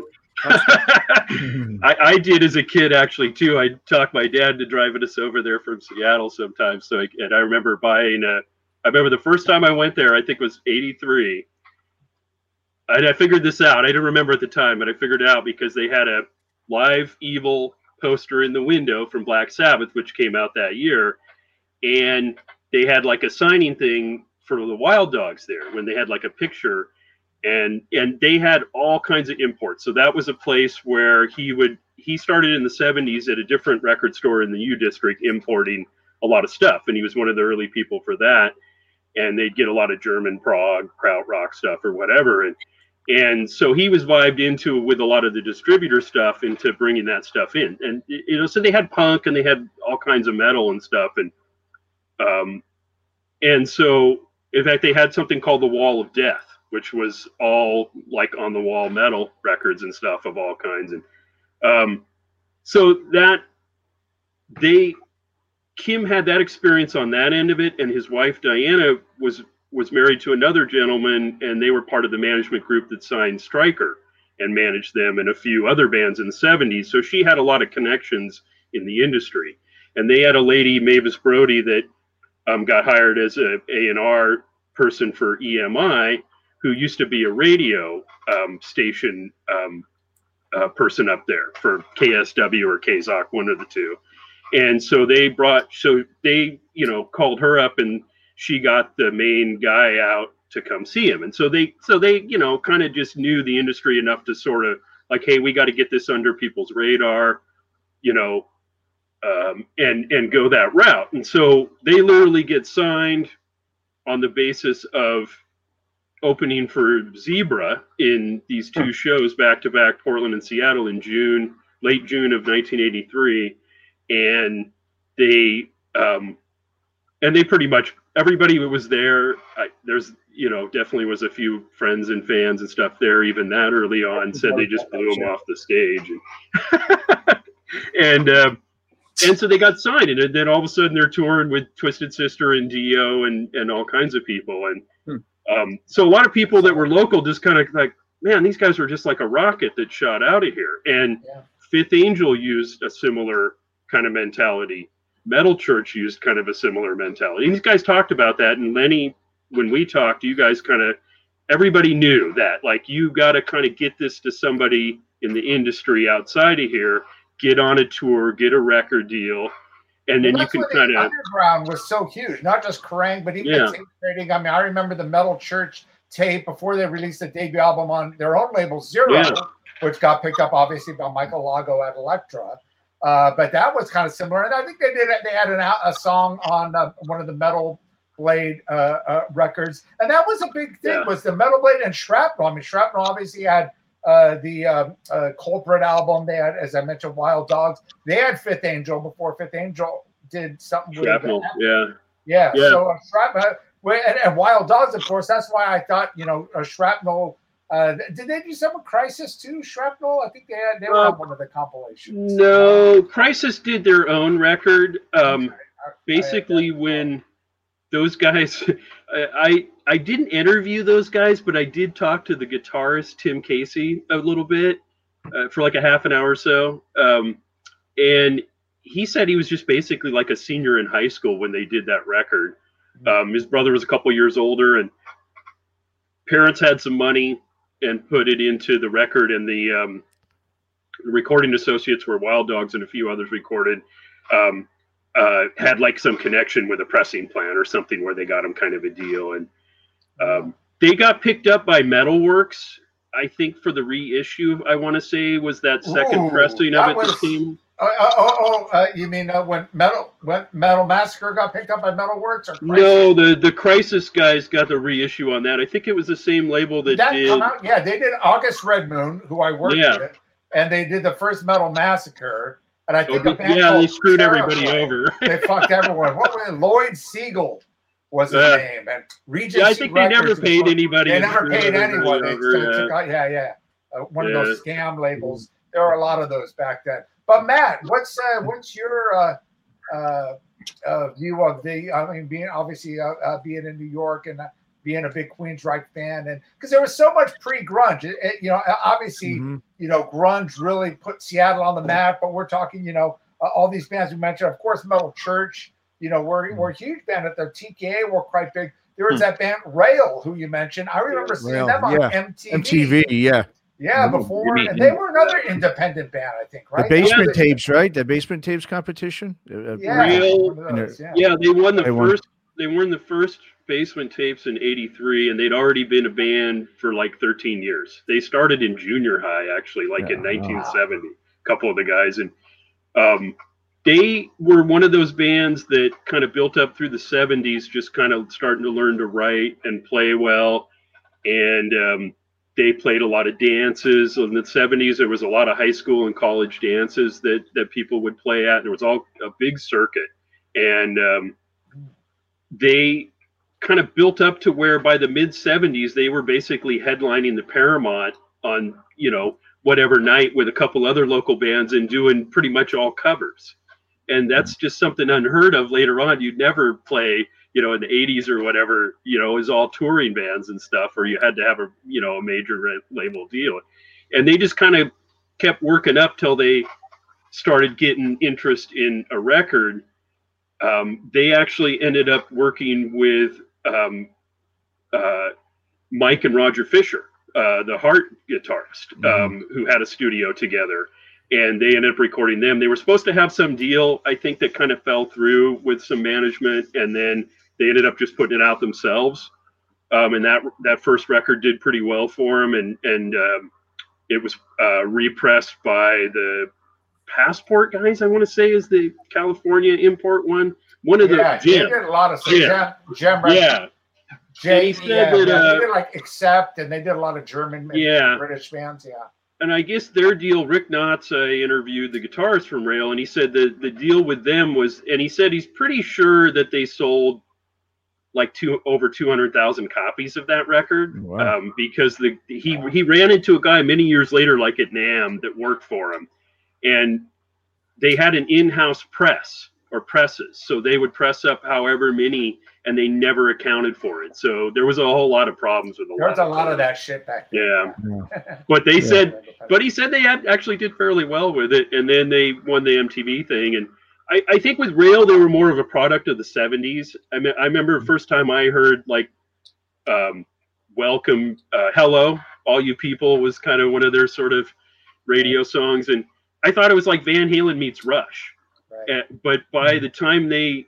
I, I did as a kid, actually, too. I talked my dad to driving us over there from Seattle sometimes. So, I, and I remember buying a, I remember the first time I went there, I think it was eighty-three. And I figured this out. I didn't remember at the time, but I figured it out because they had a Live Evil poster in the window from Black Sabbath, which came out that year. And they had like a signing thing for the Wild Dogs there when they had like a picture. And and they had all kinds of imports. So that was a place where he would he started in the seventies at a different record store in the U District importing a lot of stuff. And he was one of the early people for that. And they'd get a lot of German prog, krautrock stuff or whatever. And and so he was vibed into with a lot of the distributor stuff into bringing that stuff in. And you know, so they had punk and they had all kinds of metal and stuff. And um and so in fact they had something called the Wall of Death, which was all like on the wall metal records and stuff of all kinds. And um, so that they, Kim had that experience on that end of it. And his wife, Diana, was, was married to another gentleman, and they were part of the management group that signed Stryker and managed them and a few other bands in the seventies. So she had a lot of connections in the industry. And they had a lady, Mavis Brody, that um, got hired as a A and R person for E M I, who used to be a radio um, station um, uh, person up there for K S W or K Z O C, one of the two. And so they brought, so they, you know, called her up and she got the main guy out to come see him. And so they, so they, you know, kind of just knew the industry enough to sort of like, hey, we got to get this under people's radar, you know, um, and, and go that route. And so they literally get signed on the basis of opening for Zebra in these two shows back to back, Portland and Seattle in June, late June of nineteen eighty-three. And they, um, and they pretty much, everybody who was there, I, there's, you know, definitely was a few friends and fans and stuff there, even that early on, said they just blew them off the stage. And, and, uh, and so they got signed, and then all of a sudden they're touring with Twisted Sister and Dio and, and all kinds of people. And, Um, so a lot of people that were local just kind of like, man, these guys were just like a rocket that shot out of here. And Yeah. Fifth Angel used a similar kind of mentality. Metal Church used kind of a similar mentality. And these guys talked about that. And Lenny, when we talked, you guys kind of, everybody knew that, like, you got to kind of get this to somebody in the industry outside of here, get on a tour, get a record deal. And then Well, you that's can why the kind of, underground was so huge, not just Kerrang, but even Yeah. the tape trading. I mean, I remember the Metal Church tape before they released the debut album on their own label, Zero, Yeah. which got picked up obviously by Michael Lago at Elektra. Uh, but that was kind of similar, and I think they did. They had an, a song on uh, one of the Metal Blade uh, uh, records, and that was a big thing. Yeah. Was the Metal Blade and Shrapnel? I mean, Shrapnel obviously had uh, the uh, uh, Culprit album. They had, as I mentioned, Wild Dogs. They had Fifth Angel before Fifth Angel did something Shrapnel, with yeah. yeah, Yeah. so uh, Shrapnel and, and Wild Dogs, of course. That's why I thought, you know, uh, Shrapnel. Uh, did they do some with Crisis too? Shrapnel, I think they had. They were Uh, on one of the compilations. No, Crisis did their own record. Um, Okay. I- basically, I- when those guys, I I didn't interview those guys, but I did talk to the guitarist Tim Casey a little bit uh, for like a half an hour or so, um, and he said he was just basically like a senior in high school when they did that record. Um, his brother was a couple years older, and parents had some money and put it into the record, and the um, recording associates where Wild Dogs and a few others recorded um, uh, had like some connection with a pressing plant or something where they got them kind of a deal. And um, they got picked up by Metalworks, I think, for the reissue. I want to say was that second Ooh, pressing of that it was- that came. Oh, oh, oh, oh uh, you mean uh, when Metal when Metal Massacre got picked up by Metalworks? Or Crisis? No, the the Crisis guys got the reissue on that. I think it was the same label that Did that did. come out? Yeah, they did August Red Moon, who I worked Yeah. with, and they did the first Metal Massacre. And I think oh, a band yeah, they called screwed Terrify. everybody over. They fucked everyone. What was it? Lloyd Siegel was his Uh, name, and Regency Yeah, I think Records they never was paid one- anybody. They and never screwed paid everybody anyone. They over, took, yeah. took out, yeah, yeah. Uh, one Yeah. of those scam labels. There were a lot of those back then. But Matt, what's uh, what's your uh, uh, uh, view of the? I mean, being obviously uh, uh, being in New York and uh, being a big Queensryche fan, and because there was so much pre-grunge, it, it, you know, obviously, Mm-hmm. you know, grunge really put Seattle on the map. But we're talking, you know, uh, all these bands we mentioned, of course, Metal Church. You know, we're we're a huge band at their T K A. We're quite big. There was Hmm. that band Rail, who you mentioned. I remember seeing Rail, them on yeah. M T V. M T V, yeah. Yeah, Ooh, before, Jimmy, and they were another independent band, I think, The right? basement Yeah, tapes, right? The basement tapes competition. Uh, Yeah, Real- one of those, yeah. Yeah, they won the They won. first. They won the first Basement Tapes in eighty-three, and they'd already been a band for like thirteen years. They started in junior high, actually, like in Yeah, nineteen seventy. A couple of the guys, and um, they were one of those bands that kind of built up through the seventies, just kind of starting to learn to write and play well. And um, they played a lot of dances. In the seventies, there was a lot of high school and college dances that, that people would play at. And it was all a big circuit. And um, they kind of built up to where by the mid seventies, they were basically headlining the Paramount on, you know, whatever night with a couple other local bands and doing pretty much all covers. And that's just something unheard of later on. You'd never play, you know, in the eighties or whatever, you know, is all touring bands and stuff, or you had to have a, you know, a major label deal. And they just kind of kept working up till they started getting interest in a record. Um, they actually ended up working with um, uh, Mike and Roger Fisher, uh, the Heart guitarist, um, Mhm. who had a studio together. And they ended up recording them. They were supposed to have some deal, I think, that kind of fell through with some management, and then they ended up just putting it out themselves. Um, and that that first record did pretty well for them, and and um, it was uh, repressed by the Passport guys. I want to say is the California import one. One of Yeah, the they Jim. did a lot of stuff. Yeah. Jim, Jim Yeah, Jay, And he said yeah, that, yeah, uh, they did like Accept, and they did a lot of German and Yeah. British bands. Yeah, and I guess their deal, Rick Knotts, I interviewed the guitarist from Rail, and he said that the deal with them was, and he said he's pretty sure that they sold like two over two hundred thousand copies of that record. Wow. Um, because the he he ran into a guy many years later, like at NAMM, that worked for him, and they had an in-house press or presses, so they would press up however many, and they never accounted for it. So there was a whole lot of problems with a there was a lot, lot of that shit back then. Yeah. But they Yeah. said, but he said they had actually did fairly well with it, and then they won the M T V thing. And I, I think with Rail, they were more of a product of the seventies. I mean, I remember the first time I heard like um, "Welcome, uh, Hello, All You People" was kind of one of their sort of radio songs, and I thought it was like Van Halen meets Rush. Right. Uh, but by the time they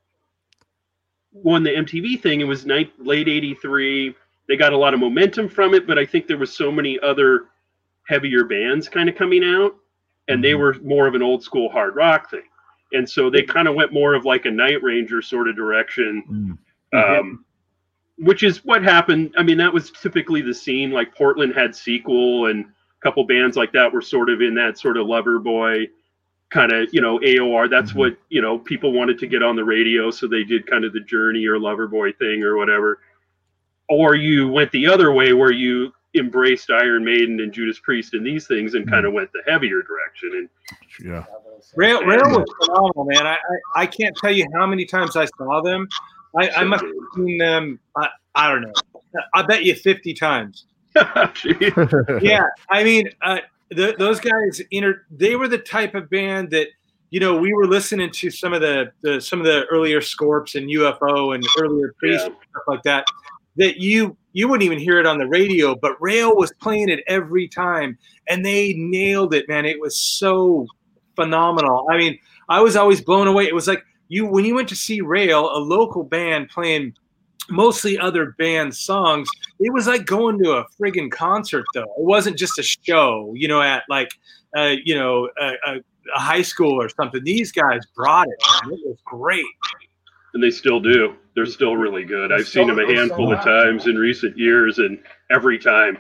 won the M T V thing, it was night, late eighty-three. They got a lot of momentum from it, but I think there was so many other heavier bands kind of coming out, and they Mhm. were more of an old school hard rock thing. And so they kind of went more of like a Night Ranger sort of direction, Mm. um, which is what happened. I mean, that was typically the scene. Like Portland had Sequel, and a couple bands like that were sort of in that sort of lover boy kind of, you know, A O R. That's Mhm. what, you know, people wanted to get on the radio. So they did kind of the Journey or Loverboy thing or whatever. Or you went the other way where you embraced Iron Maiden and Judas Priest and these things and kind of went the heavier direction. And Yeah. Rail, Rail was phenomenal, man. I, I, I can't tell you how many times I saw them. I, I must have seen them, I, I don't know, I bet you fifty times. Yeah, I mean, uh, the, those guys, inter- they were the type of band that, you know, we were listening to some of the, the some of the earlier Scorps and U F O and earlier Priest Yeah. and stuff like that, that you you wouldn't even hear it on the radio, but Rail was playing it every time, and they nailed it, man. It was so phenomenal. I mean, I was always blown away. It was like you when you went to see Rail, a local band playing mostly other band songs, it was like going to a friggin' concert, though. It wasn't just a show, you know, at like, uh, you know, a, a, a high school or something. These guys brought it, man. It was great. And they still do. They're still really good. I've seen them a handful of times in recent years, and every time.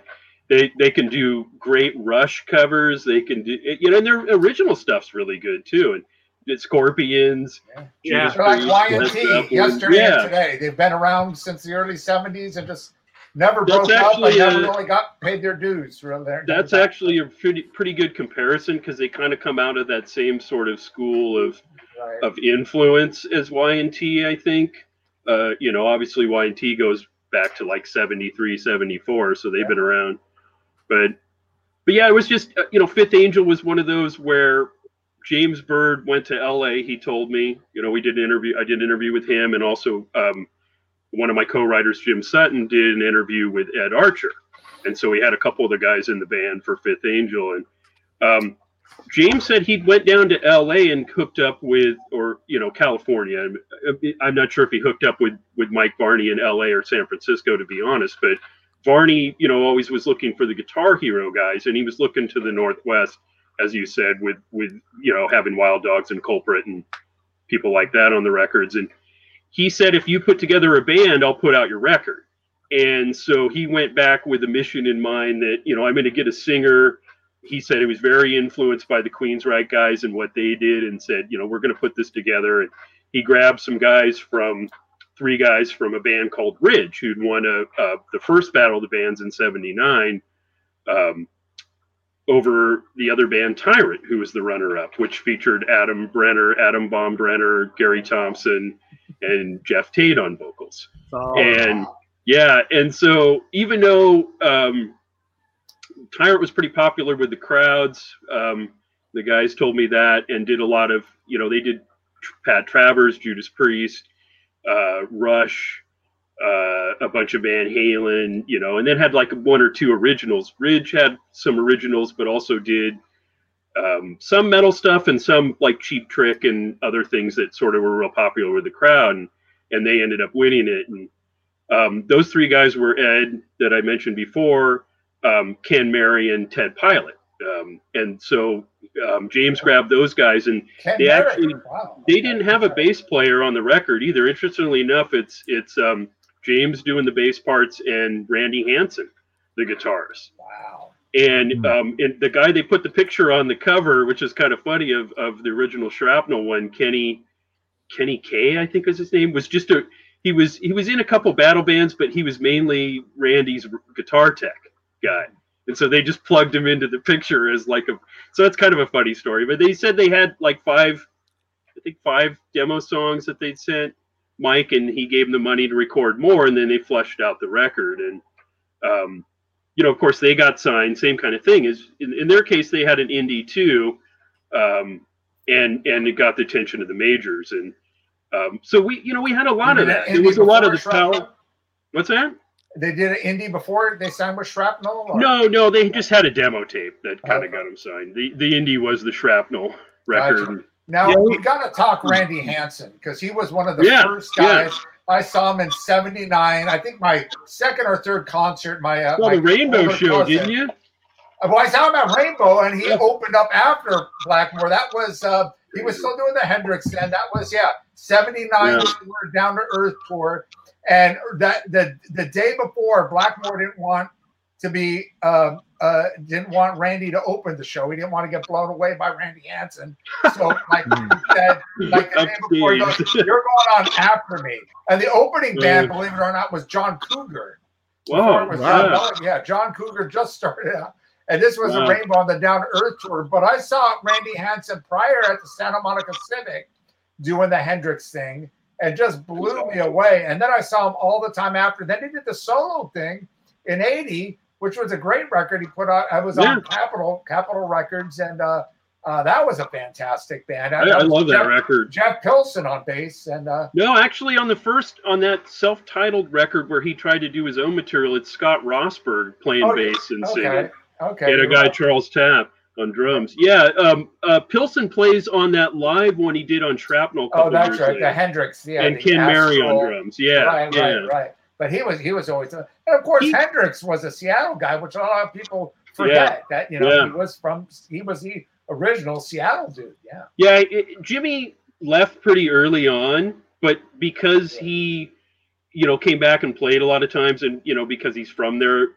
they they can do great Rush covers. They can do, you know, and their original stuff's really good too. And the Scorpions, yeah, yeah. They're like Y and T, yesterday yeah. and today. They've been around since the early seventies and just never That's broke up. They never a, really got paid their dues. Really. That's actually a pretty pretty good comparison because they kind of come out of that same sort of school of right. of influence as Y and T, I think. Uh, you know, obviously Y and T goes back to like seventy-three, seventy-four, so they've yeah. been around. But but yeah, it was just, uh, you know, Fifth Angel was one of those where James Byrd went to L A, he told me, you know, we did an interview, I did an interview with him, and also um, one of my co-writers, Jim Sutton, did an interview with Ed Archer. And so we had a couple of the guys in the band for Fifth Angel. And um, James said he went down to L A and hooked up with, or, you know, California. I'm, I'm not sure if he hooked up with, with Mike Varney in L A or San Francisco, to be honest, but Varney, you know, always was looking for the Guitar Hero guys, and he was looking to the Northwest, as you said, with, with, you know, having Wild Dogs and Culprit and people like that on the records. And he said, if you put together a band, I'll put out your record. And so he went back with a mission in mind that, you know, I'm going to get a singer. He said he was very influenced by the Queensryche guys and what they did, and said, you know, we're going to put this together. And he grabbed some guys from, three guys from a band called Ridge, who'd won a, uh, the first Battle of the Bands in seventy-nine, um, over the other band Tyrant, who was the runner-up, which featured Adam Brenner, Adam Baumgartner, Gary Thompson, and Jeff Tate on vocals. Oh. And yeah, and so even though um, Tyrant was pretty popular with the crowds, um, the guys told me that, and did a lot of, you know, they did Pat Travers, Judas Priest, uh, Rush, uh, a bunch of Van Halen, you know, and then had like one or two originals. Ridge had some originals, but also did um, some metal stuff and some like Cheap Trick and other things that sort of were real popular with the crowd, and, and they ended up winning it. And um, those three guys were Ed, that I mentioned before, um, Ken Mary, and Ted Pilot. Um, and so um, James grabbed those guys, and Ken they Mary. actually wow. they didn't have a bass player on the record either. Interestingly enough, it's it's um, James doing the bass parts and Randy Hansen the guitars. Wow. And um, and the guy they put the picture on the cover, which is kind of funny, of of the original Shrapnel one, Kenny Kenny K, I think was his name, was just a he was he was in a couple battle bands, but he was mainly Randy's guitar tech guy. And so they just plugged him into the picture as like a, so that's kind of a funny story. But they said they had like five, I think five demo songs that they'd sent Mike, and he gave them the money to record more, and then they fleshed out the record. And, um, you know, of course they got signed, same kind of thing. Is in, in their case, they had an indie too, um, and and it got the attention of the majors. And um, so we, you know, we had a lot of that. There was a lot of the power. What's that? They did an indie before they signed with Shrapnel? Or? No, no, they just had a demo tape that kind of okay. got them signed. The the indie was the Shrapnel record. Gotcha. Now, yeah, we got to talk Randy Hansen, because he was one of the yeah, first guys. Yeah. I saw him in seventy-nine. I think my second or third concert. My uh, Well, my the Rainbow Show, concert. Didn't you? Well, I saw him at Rainbow, and he yeah. opened up after Blackmore. That was, uh, he was still doing the Hendrix, and that was, yeah, seventy-nine yeah. tour, Down to Earth tour. And that the the day before, Blackmore didn't want to be um, uh, didn't want Randy to open the show. He didn't want to get blown away by Randy Hansen. So, like he said, like the day before, he goes, "You're going on after me." And the opening band, believe it or not, was John Cougar. Wow! Was wow. John yeah, John Cougar just started out, and this was wow. a Rainbow on the Down to Earth tour. But I saw Randy Hansen prior at the Santa Monica Civic doing the Hendrix thing. And just blew me away. And then I saw him all the time after. Then he did the solo thing in eighty, which was a great record he put out. I was yeah. on Capitol Capitol Records, and uh, uh, that was a fantastic band. I, I love Jeff, that record. Jeff Pilson on bass, and uh, no, actually, on the first on that self-titled record where he tried to do his own material, it's Scott Rosberg playing oh, bass and okay. singing. Okay, and a guy right. Charles Tapp on drums. Yeah, um, uh, Pilson plays on that live one he did on Shrapnel. Oh, that's right, later. The Hendrix. Yeah, and Ken Mary on drums. Yeah, right, yeah. right, right. But he was he was always, and of course he, Hendrix was a Seattle guy, which a lot of people forget yeah, that you know yeah. he was from he was the original Seattle dude. Yeah. Yeah, it, Jimmy left pretty early on, but because yeah. he, you know, came back and played a lot of times, and you know because he's from there.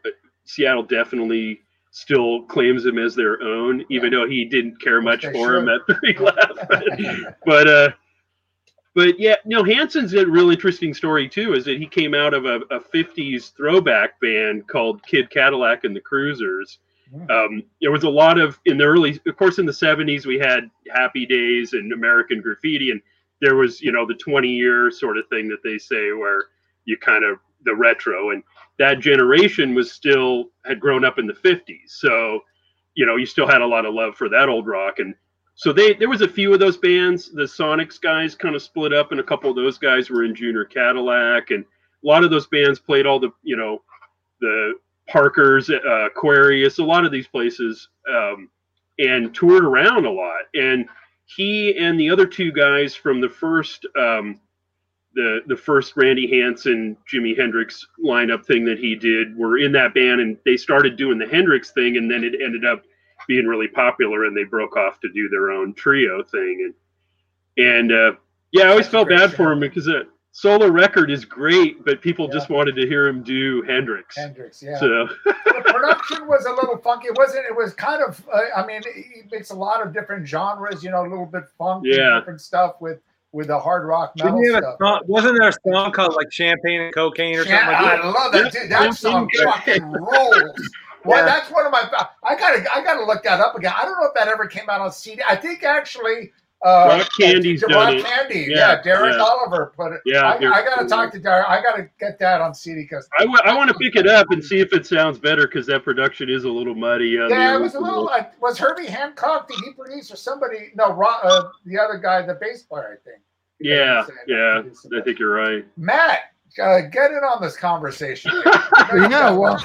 Seattle definitely still claims him as their own, even yeah. though he didn't care much for should. him after he left. but uh, but yeah, no, Hanson's a real interesting story too. Is that he came out of a, a fifties throwback band called Kid Cadillac and the Cruisers. Um, there was a lot of in the early, of course, in the seventies we had Happy Days and American Graffiti, and there was, you know, the twenty year sort of thing that they say where you kind of the retro, and that generation was still had grown up in the fifties, so you know you still had a lot of love for that old rock, and so they there was a few of those bands. The Sonics guys kind of split up, and a couple of those guys were in Junior Cadillac, and a lot of those bands played all the you know the Parker's, uh, Aquarius, a lot of these places, um, and toured around a lot. And he and the other two guys from the first, um, the the first Randy Hansen, Jimi Hendrix lineup thing that he did were in that band, and they started doing the Hendrix thing, and then it ended up being really popular, and they broke off to do their own trio thing. And and uh, yeah, I always That's felt bad show. for him because it. Solo record is great, but people yeah. just wanted to hear him do Hendrix. Hendrix, yeah. So the production was a little funky. It wasn't. It was kind of. Uh, I mean, he makes a lot of different genres. You know, a little bit funk, yeah. and different stuff with with the hard rock metal stuff. Song, wasn't there a song called like Champagne and Cocaine or yeah, something? Like that? I love that. Dude, that song fucking rolls. Well, yeah. that's one of my. I gotta. I gotta look that up again. I don't know if that ever came out on C D. I think actually. Uh, Rock Candy's uh, done Rock it. Candy, yeah, yeah Derek yeah. Oliver put it. Yeah, I, I got to talk to Derek. I got to get that on C D because I, w- I want to pick it up and see if it sounds better because that production is a little muddy. On yeah, the it was a little. Uh, was Herbie Hancock? Did he produce or somebody? No, Ron, uh, the other guy, the bass player, I think. Yeah, yeah, I think you're right. Matt, uh, get in on this conversation. yeah, well.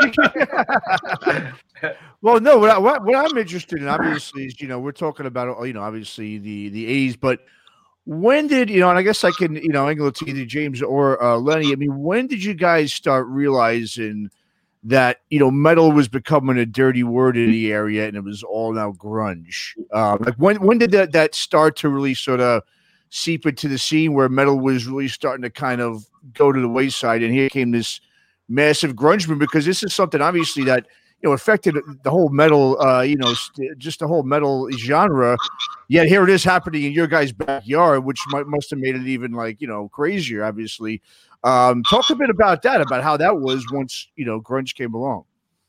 Well, no. What, I, what what I'm interested in, obviously, is you know we're talking about you know obviously the the eighties, but when did you know? And I guess I can you know I can go to either James or uh, Lenny. I mean, when did you guys start realizing that you know metal was becoming a dirty word in the area and it was all now grunge? Um, like when when did that that start to really sort of seep into the scene where metal was really starting to kind of go to the wayside, and here came this massive grunge movement? Because this is something obviously that. You know, affected the whole metal, uh, you know, st- just the whole metal genre. Yet here it is happening in your guys' backyard, which might, must have made it even like, you know, crazier, obviously. Um, talk a bit about that, about how that was once, you know, grunge came along.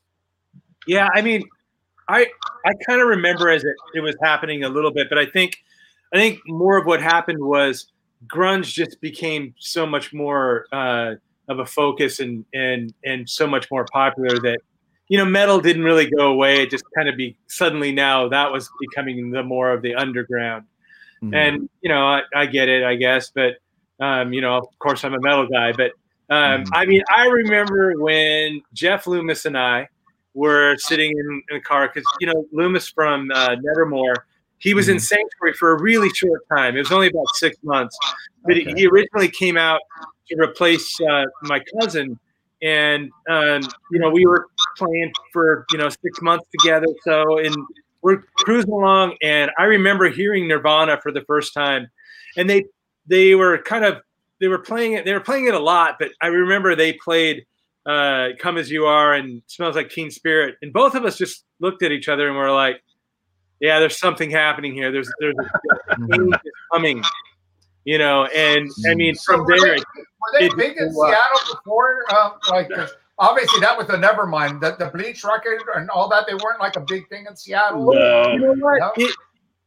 Yeah, I mean, I I kind of remember as it, it was happening a little bit, but I think I think more of what happened was grunge just became so much more uh, of a focus and and and so much more popular that you know, metal didn't really go away. It just kind of be suddenly now that was becoming the more of the underground. Mm-hmm. And, you know, I, I get it, I guess. But, um, you know, of course, I'm a metal guy. But, um, mm-hmm. I mean, I remember when Jeff Loomis and I were sitting in, in the car because, you know, Loomis from uh, Nevermore, he was mm-hmm. in Sanctuary for a really short time. It was only about six months. But okay. he originally came out to replace uh, my cousin. And, um, you know, we were playing for, you know, six months together. So, and we're cruising along. And I remember hearing Nirvana for the first time. And they they were kind of, they were playing it. They were playing it a lot. But I remember they played uh, Come As You Are and Smells Like Teen Spirit. And both of us just looked at each other and were like, yeah, there's something happening here. There's, there's a change coming. You know, and I mean, so from were there, they, were they it, big in it, Seattle before? Um, like, obviously, that was the Nevermind, the, the Bleach record and all that. They weren't like a big thing in Seattle. No. You know what? No? It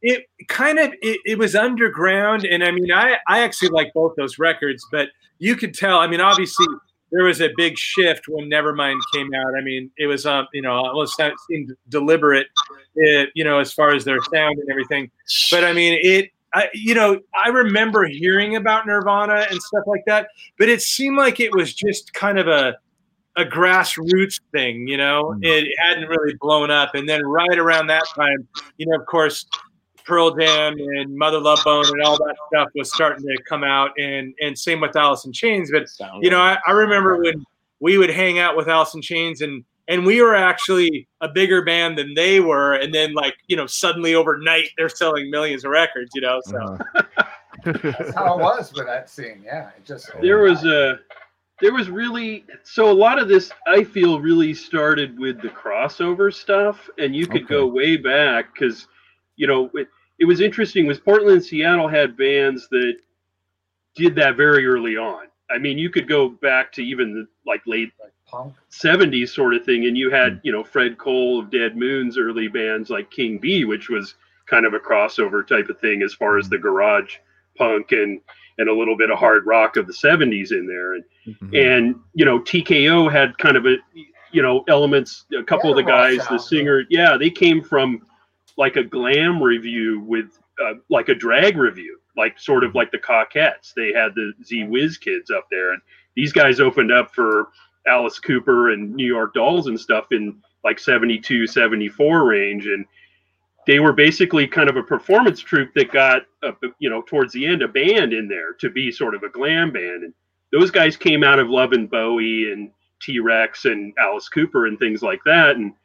it kind of it, it was underground, and I mean, I I actually like both those records, but you could tell. I mean, obviously, there was a big shift when Nevermind came out. I mean, it was um, you know, almost seemed deliberate, it, you know, as far as their sound and everything. But I mean, it. I, you know, I remember hearing about Nirvana and stuff like that, but it seemed like it was just kind of a a grassroots thing, you know. Mm. It hadn't really blown up. And then right around that time, you know, of course, Pearl Jam and Mother Love Bone and all that stuff was starting to come out, and and same with Alice in Chains. But, you know, I, I remember when we would hang out with Alice in Chains, and And we were actually a bigger band than they were. And then, like, you know, suddenly overnight, they're selling millions of records, you know. So uh-huh. That's how it was with that scene. Yeah. It just there was a there was really, so a lot of this, I feel, really started with the crossover stuff, and you could okay. go way back because, you know, it, it was interesting was Portland and Seattle had bands that did that very early on. I mean, you could go back to even the like late like punk seventies sort of thing, and you had, mm-hmm. you know, Fred Cole of Dead Moon's early bands like King Bee, which was kind of a crossover type of thing as far as the garage punk and and a little bit of hard rock of the seventies in there. And, mm-hmm. and, you know, T K O had kind of a, you know, elements, a couple yeah, of the guys, the singer, yeah, they came from like a glam review with uh, like a drag review, like sort of like the Cockettes. They had the Z Whiz Kids up there. And these guys opened up for Alice Cooper and New York Dolls and stuff in like seventy-two, seventy-four range. And they were basically kind of a performance troupe that got, a, you know, towards the end, a band in there to be sort of a glam band. And those guys came out of Love and Bowie and T-Rex and Alice Cooper and things like that. And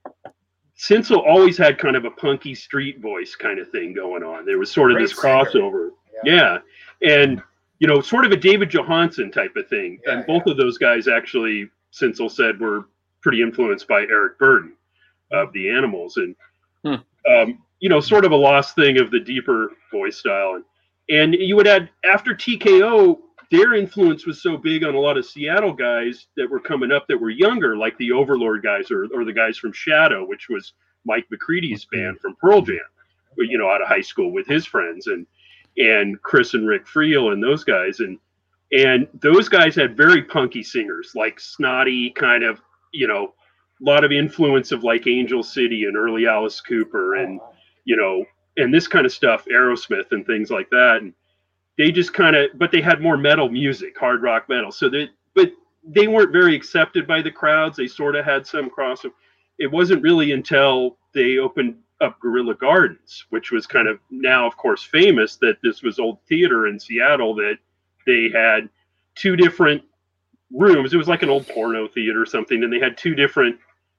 Sinsel always had kind of a punky street voice kind of thing going on. There was sort of Great this crossover. Yeah. yeah. And, you know, sort of a David Johansen type of thing. Yeah, and both yeah. of those guys actually, Sinsel said, were pretty influenced by Eric Burdon of the Animals. And, hmm. Um, you know, sort of a lost thing of the deeper voice style. And, and you would add, after T K O, their influence was so big on a lot of Seattle guys that were coming up that were younger, like the Overlord guys or, or the guys from Shadow, which was Mike McCready's band from Pearl Jam, you know, out of high school with his friends, and and Chris and Rick Friel and those guys. And, and those guys had very punky singers, like snotty kind of, you know, a lot of influence of like Angel City and early Alice Cooper and, you know, and this kind of stuff, Aerosmith and things like that. And they just kind of, but they had more metal music, hard rock metal. So they, but they weren't very accepted by the crowds. They sort of had some crossover. It wasn't really until they opened up Guerrilla Gardens, which was kind of now, of course, famous, that this was old theater in Seattle, that they had two different rooms. It was like an old porno theater or something. And they had two different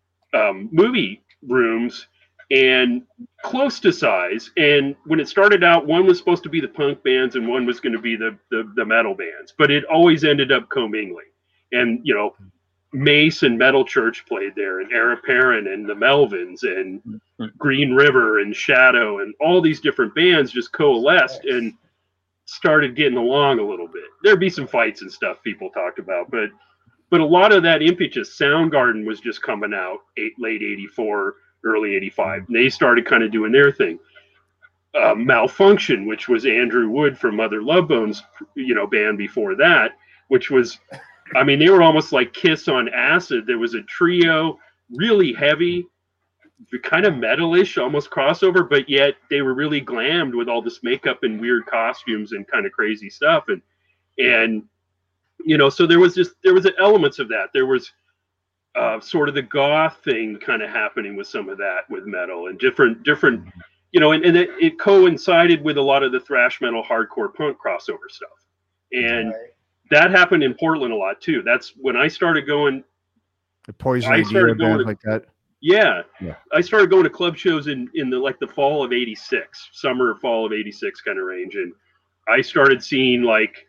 Um, movie rooms and close to size. And when it started out, one was supposed to be the punk bands and one was going to be the, the the metal bands, but it always ended up commingling. And, you know, Mace and Metal Church played there, and Era Perrin and the Melvins and Green River and Shadow, and all these different bands just coalesced and started getting along a little bit. There'd be some fights and stuff people talked about, but But a lot of that impetus, Soundgarden was just coming out eight, late eighty-four, early eighty-five. And they started kind of doing their thing. Uh, Malfunction, which was Andrew Wood from Mother Love Bone's, you know, band before that, which was, I mean, they were almost like Kiss on acid. There was a trio, really heavy, kind of metalish, almost crossover, but yet they were really glammed with all this makeup and weird costumes and kind of crazy stuff. And, and, you know, so there was just, there was elements of that. There was uh, sort of the goth thing kind of happening with some of that with metal and different, different, you know, and, and it, it coincided with a lot of the thrash metal, hardcore punk crossover stuff. And right. that happened in Portland a lot too. That's when I started going. The Poison Idea bands like that. Yeah. yeah. I started going to club shows in, in the, like the fall of eighty-six, summer, fall of eighty-six kind of range. And I started seeing like,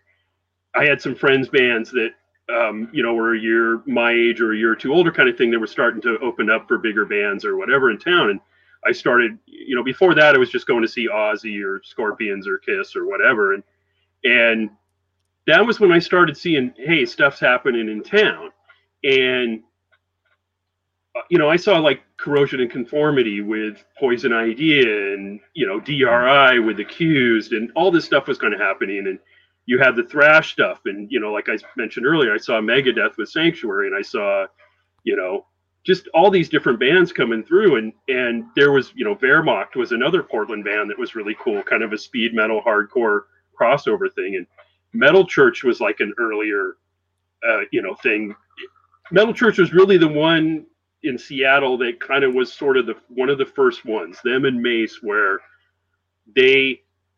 I had some friends bands that, um, you know, were a year my age or a year or two older kind of thing. They were starting to open up for bigger bands or whatever in town. And I started, you know, before that, I was just going to see Ozzy or Scorpions or Kiss or whatever. And, and that was when I started seeing, hey, stuff's happening in town. And, you know, I saw like Corrosion and Conformity with Poison Idea and, you know, D R I with Accused, and all this stuff was kind of happening. And you had the thrash stuff. And, you know, like I mentioned earlier, I saw Megadeth with Sanctuary, and I saw, you know, just all these different bands coming through. And, and there was, you know, Wehrmacht was another Portland band that was really cool, kind of a speed metal hardcore crossover thing. And Metal Church was like an earlier, uh, you know, thing. Metal Church was really the one in Seattle that kind of was sort of the one of the first ones, them and Mace, where they,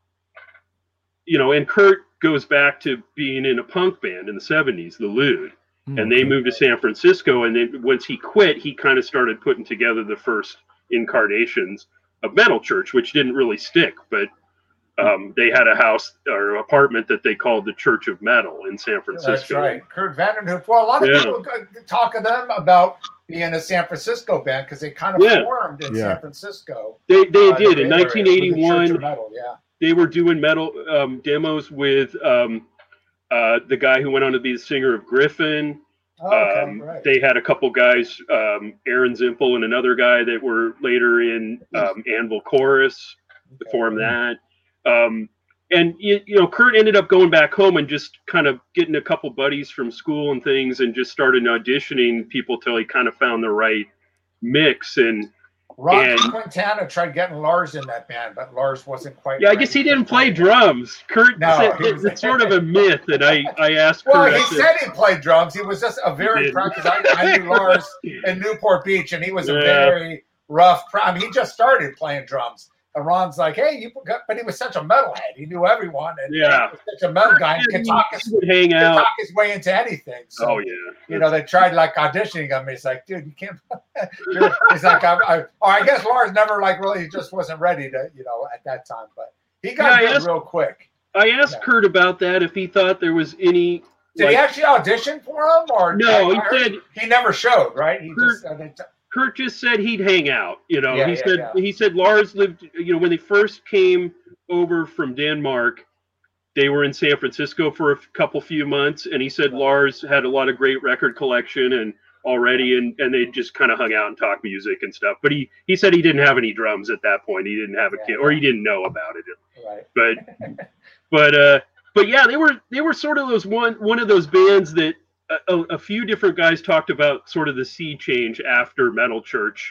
you know, and Kurt goes back to being in a punk band in the seventies, the Lewd, mm-hmm. and they moved to San Francisco. And then once he quit, he kind of started putting together the first incarnations of Metal Church, which didn't really stick. But Um, they had a house or apartment that they called the Church of Metal in San Francisco. That's right. Kurt Vandenhoef. Well, a lot of Yeah. people talk of them about being a San Francisco band because they kind of Yeah. formed in Yeah. San Francisco. They they Uh, did Bay in Area nineteen with the eighty-one. Church of Metal, yeah. They were doing metal um, demos with um, uh, the guy who went on to be the singer of Griffin. Oh, okay, um, right. They had a couple guys, um, Aaron Zimpel and another guy that were later in um, Anvil Chorus to form that. Um, and, you, you know, Kurt ended up going back home and just kind of getting a couple buddies from school and things and just started auditioning people till he kind of found the right mix. And Ron and- Quintana tried getting Lars in that band, but Lars wasn't quite. yeah, I ready guess he to didn't play it. drums. Kurt No, said he was- it's sort of a myth that I, I asked Well, Kurt. he I said, said he played drums. He was just a very did. practiced. I, I knew Lars in Newport Beach, and he was a Yeah. very rough. I mean, he just started playing drums. And Ron's like, "Hey, you," but he was such a metalhead. He knew everyone, and Yeah. he was such a metal guy. And he, could talk his, he would hang could out. talk his way into anything. So, Oh, yeah. you know, they tried like auditioning him. He's like, "Dude, you can't." He's like, I, I, "Or I guess Lars never like really he just wasn't ready to, you know, at that time." But he got Yeah, I good asked- real quick. I asked Yeah. Kurt about that, if he thought there was any. Did like, he actually audition for him, or No, I he heard said he never showed. Right? He Kurt- just uh, they t- Kurt just said he'd hang out. You know, Yeah, he yeah, said yeah. he said Lars lived. You know, when they first came over from Denmark, they were in San Francisco for a couple few months, and he said Lars had a lot of great record collection and already, and and they just kind of hung out and talked music and stuff. But he he said he didn't have any drums at that point. He didn't have a Yeah, kid, or yeah. he didn't know about it. right. But but uh but yeah, they were they were sort of those one one of those bands that a, a few different guys talked about sort of the sea change after Metal Church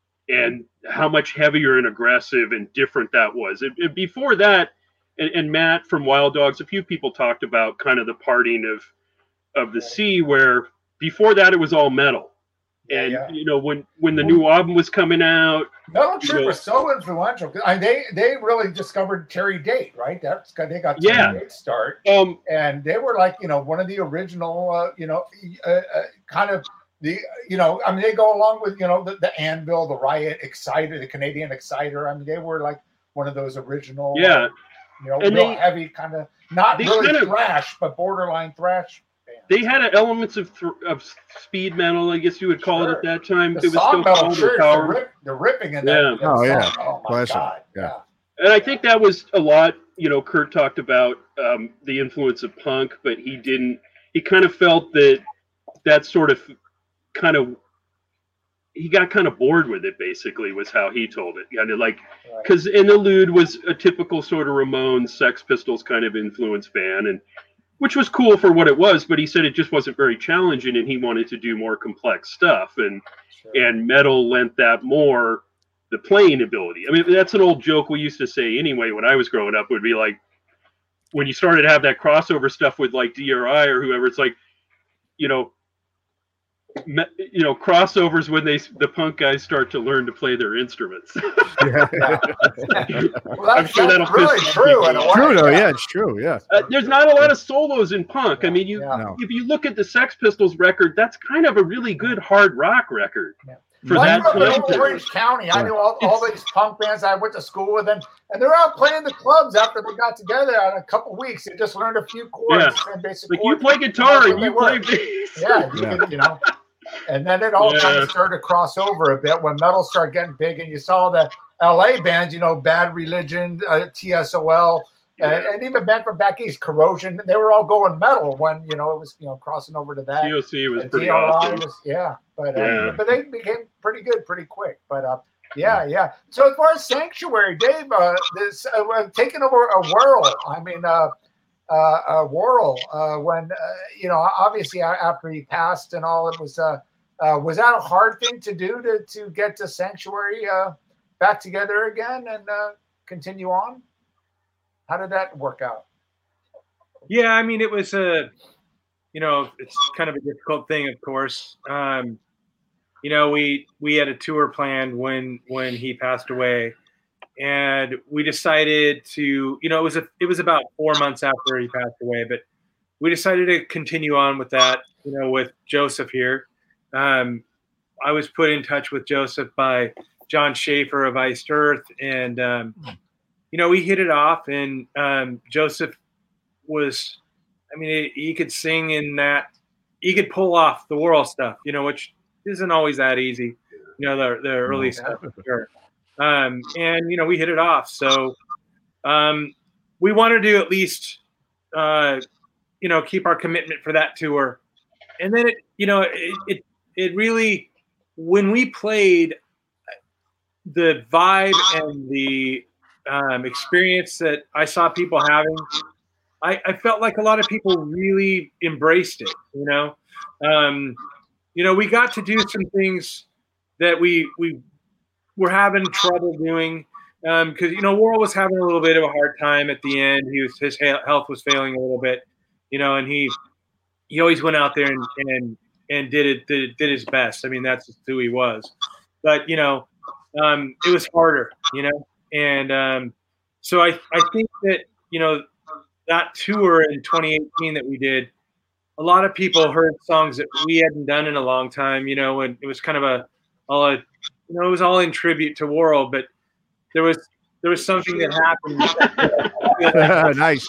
and how much heavier and aggressive and different that was. It, it, before that, and, and Matt from Wild Dogs, a few people talked about kind of the parting of of the sea, where before that it was all metal. Yeah, And yeah. you know, when when the new album was coming out, Metal Church Yeah. was so influential. I mean, they they really discovered Terry Date, right? That's they got Terry Yeah. Date's start, um, and they were like, you know, one of the original, uh, you know, uh, uh, kind of the, you know, I mean, they go along with, you know, the, the Anvil, the Riot, Exciter, the Canadian Exciter. I mean, they were like one of those original, yeah. uh, you know, And real they- heavy kind of, not they really kind of- thrash, but borderline thrash. bands. They had elements of th- of speed metal, I guess you would call it at that time. The it was song still Metal called Church, the, Power. rip, the ripping in that. Yeah. that Oh, song. yeah. Oh my Classic. God. Yeah. Yeah. And I think that was a lot, you know, Kurt talked about um, the influence of punk, but he didn't, he kind of felt that that sort of kind of, he got kind of bored with it, basically, was how he told it. Kind of like, Right. because Interlude was a typical sort of Ramones, Sex Pistols kind of influence band, and which was cool for what it was, but he said it just wasn't very challenging and he wanted to do more complex stuff. And Sure. and metal lent that more the playing ability. I mean, that's an old joke we used to say anyway when I was growing up, would be like, when you started to have that crossover stuff with like D R I or whoever, it's like, you know, me, you know, crossovers when they the punk guys start to learn to play their instruments. Yeah. Yeah. Well, I'm that's, sure that's that'll really piss true. In a people way. True though, yeah, it's true. Yeah. Uh, there's not a lot of solos in punk. I mean, you Yeah. No. if you look at the Sex Pistols record, that's kind of a really good hard rock record. Yeah. For Well, I that grew up time in period. Orange County. I knew all, all these punk bands I went to school with, and, and they're out playing the clubs after they got together in a couple weeks. They just learned a few chords, Yeah. and basic Like you chords. play guitar That's and what you they play were. bass. Yeah, you, Yeah. could, you know. And then it all kind Yeah. of started to cross over a bit when metal started getting big, and you saw the L A bands, you know, Bad Religion, uh, T S O L, and, Yeah. and even back from back east, Corrosion. They were all going metal when, you know, it was, you know, crossing over to that. T O C was And pretty D R I awesome. was- yeah, but uh, Yeah. but they became pretty good pretty quick. But uh, yeah, yeah. So as far as Sanctuary, Dave, uh, this uh, uh, taking over a world. I mean, uh, uh, uh Worrell, uh, when uh, you know, obviously after he passed and all, it was uh, uh, was that a hard thing to do to to get to Sanctuary uh, back together again and uh, continue on? How did that work out? Yeah, I mean, it was a, you know, it's kind of a difficult thing, of course. Um, you know, we we had a tour planned when when he passed away, and we decided to, you know, it was a it was about four months after he passed away, but we decided to continue on with that, you know, with Joseph here. Um, I was put in touch with Joseph by John Schaefer of Iced Earth, and um, you know, we hit it off, and um, Joseph was, I mean, he could sing in that, he could pull off the world stuff, you know, which isn't always that easy, you know, the, the early no. stuff, for sure. Um, and, you know, we hit it off. So um, we wanted to at least, uh, you know, keep our commitment for that tour. And then, it, you know, it, it, it really, when we played, the vibe and the um, experience that I saw people having, I, I felt like a lot of people really embraced it, you know. Um, you know, we got to do some things that we we were having trouble doing because, um, you know, Worrell was having a little bit of a hard time at the end. He was his health was failing a little bit, you know, and he he always went out there and and, and did it did, did his best. I mean, that's just who he was. But, you know, um, it was harder, you know, and um, so I I think that, you know, that tour in twenty eighteen that we did, a lot of people heard songs that we hadn't done in a long time, you know, and it was kind of a, all a, you know, it was all in tribute to Worrell, but there was, there was something that happened. Nice.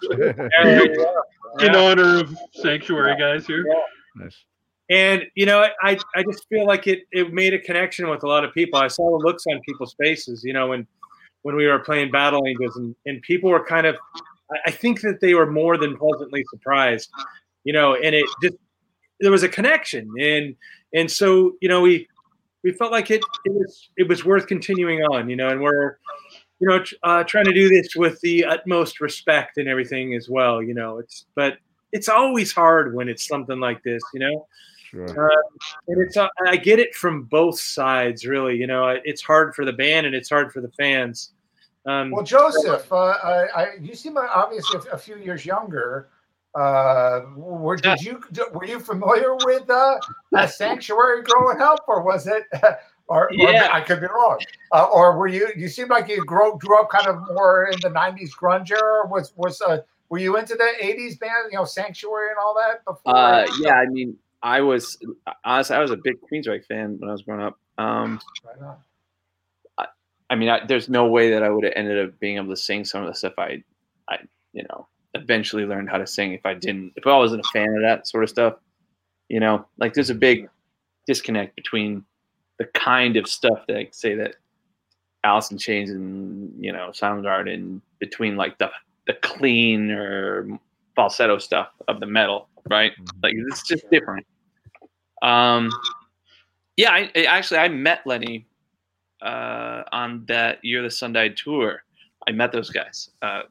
In honor of Sanctuary guys here. Yeah. Nice. And, you know, I, I just feel like it, it made a connection with a lot of people. I saw the looks on people's faces, you know, when, when we were playing Battle Angels, and, and people were kind of, I think that they were more than pleasantly surprised, you know, and it just, there was a connection. And, and so, you know, we, we felt like it, it was, it was worth continuing on, you know, and we're, you know, uh, trying to do this with the utmost respect and everything as well, you know, it's, but it's always hard when it's something like this, you know. Sure. Uh, and it's, uh, I get it from both sides, really. You know, it's hard for the band and it's hard for the fans. Um, well, Joseph, uh, I, I, you seem obviously a, a few years younger. Uh, were, did you were you familiar with uh, a Sanctuary growing up, or was it? Or, yeah. or I could be wrong. Uh, or were you? You seem like you grew grew up kind of more in the nineties grunge era. Was was uh, were you into the eighties band? You know, Sanctuary and all that before? Uh, yeah, I mean. I was honestly, I was a big Queensryche fan when I was growing up. Um, right on. I, I mean, I, there's no way that I would have ended up being able to sing some of the stuff I, I, you know, eventually learned how to sing if I didn't, if I wasn't a fan of that sort of stuff. You know, like there's a big disconnect between the kind of stuff that, like, say that Alice in Chains and, you know, Soundgarden, between like the the clean or falsetto stuff of the metal. Right, like it's just different. Um, yeah, I, I actually I met Lenny uh, on that Year the Sun Died tour. I met those guys. Uh,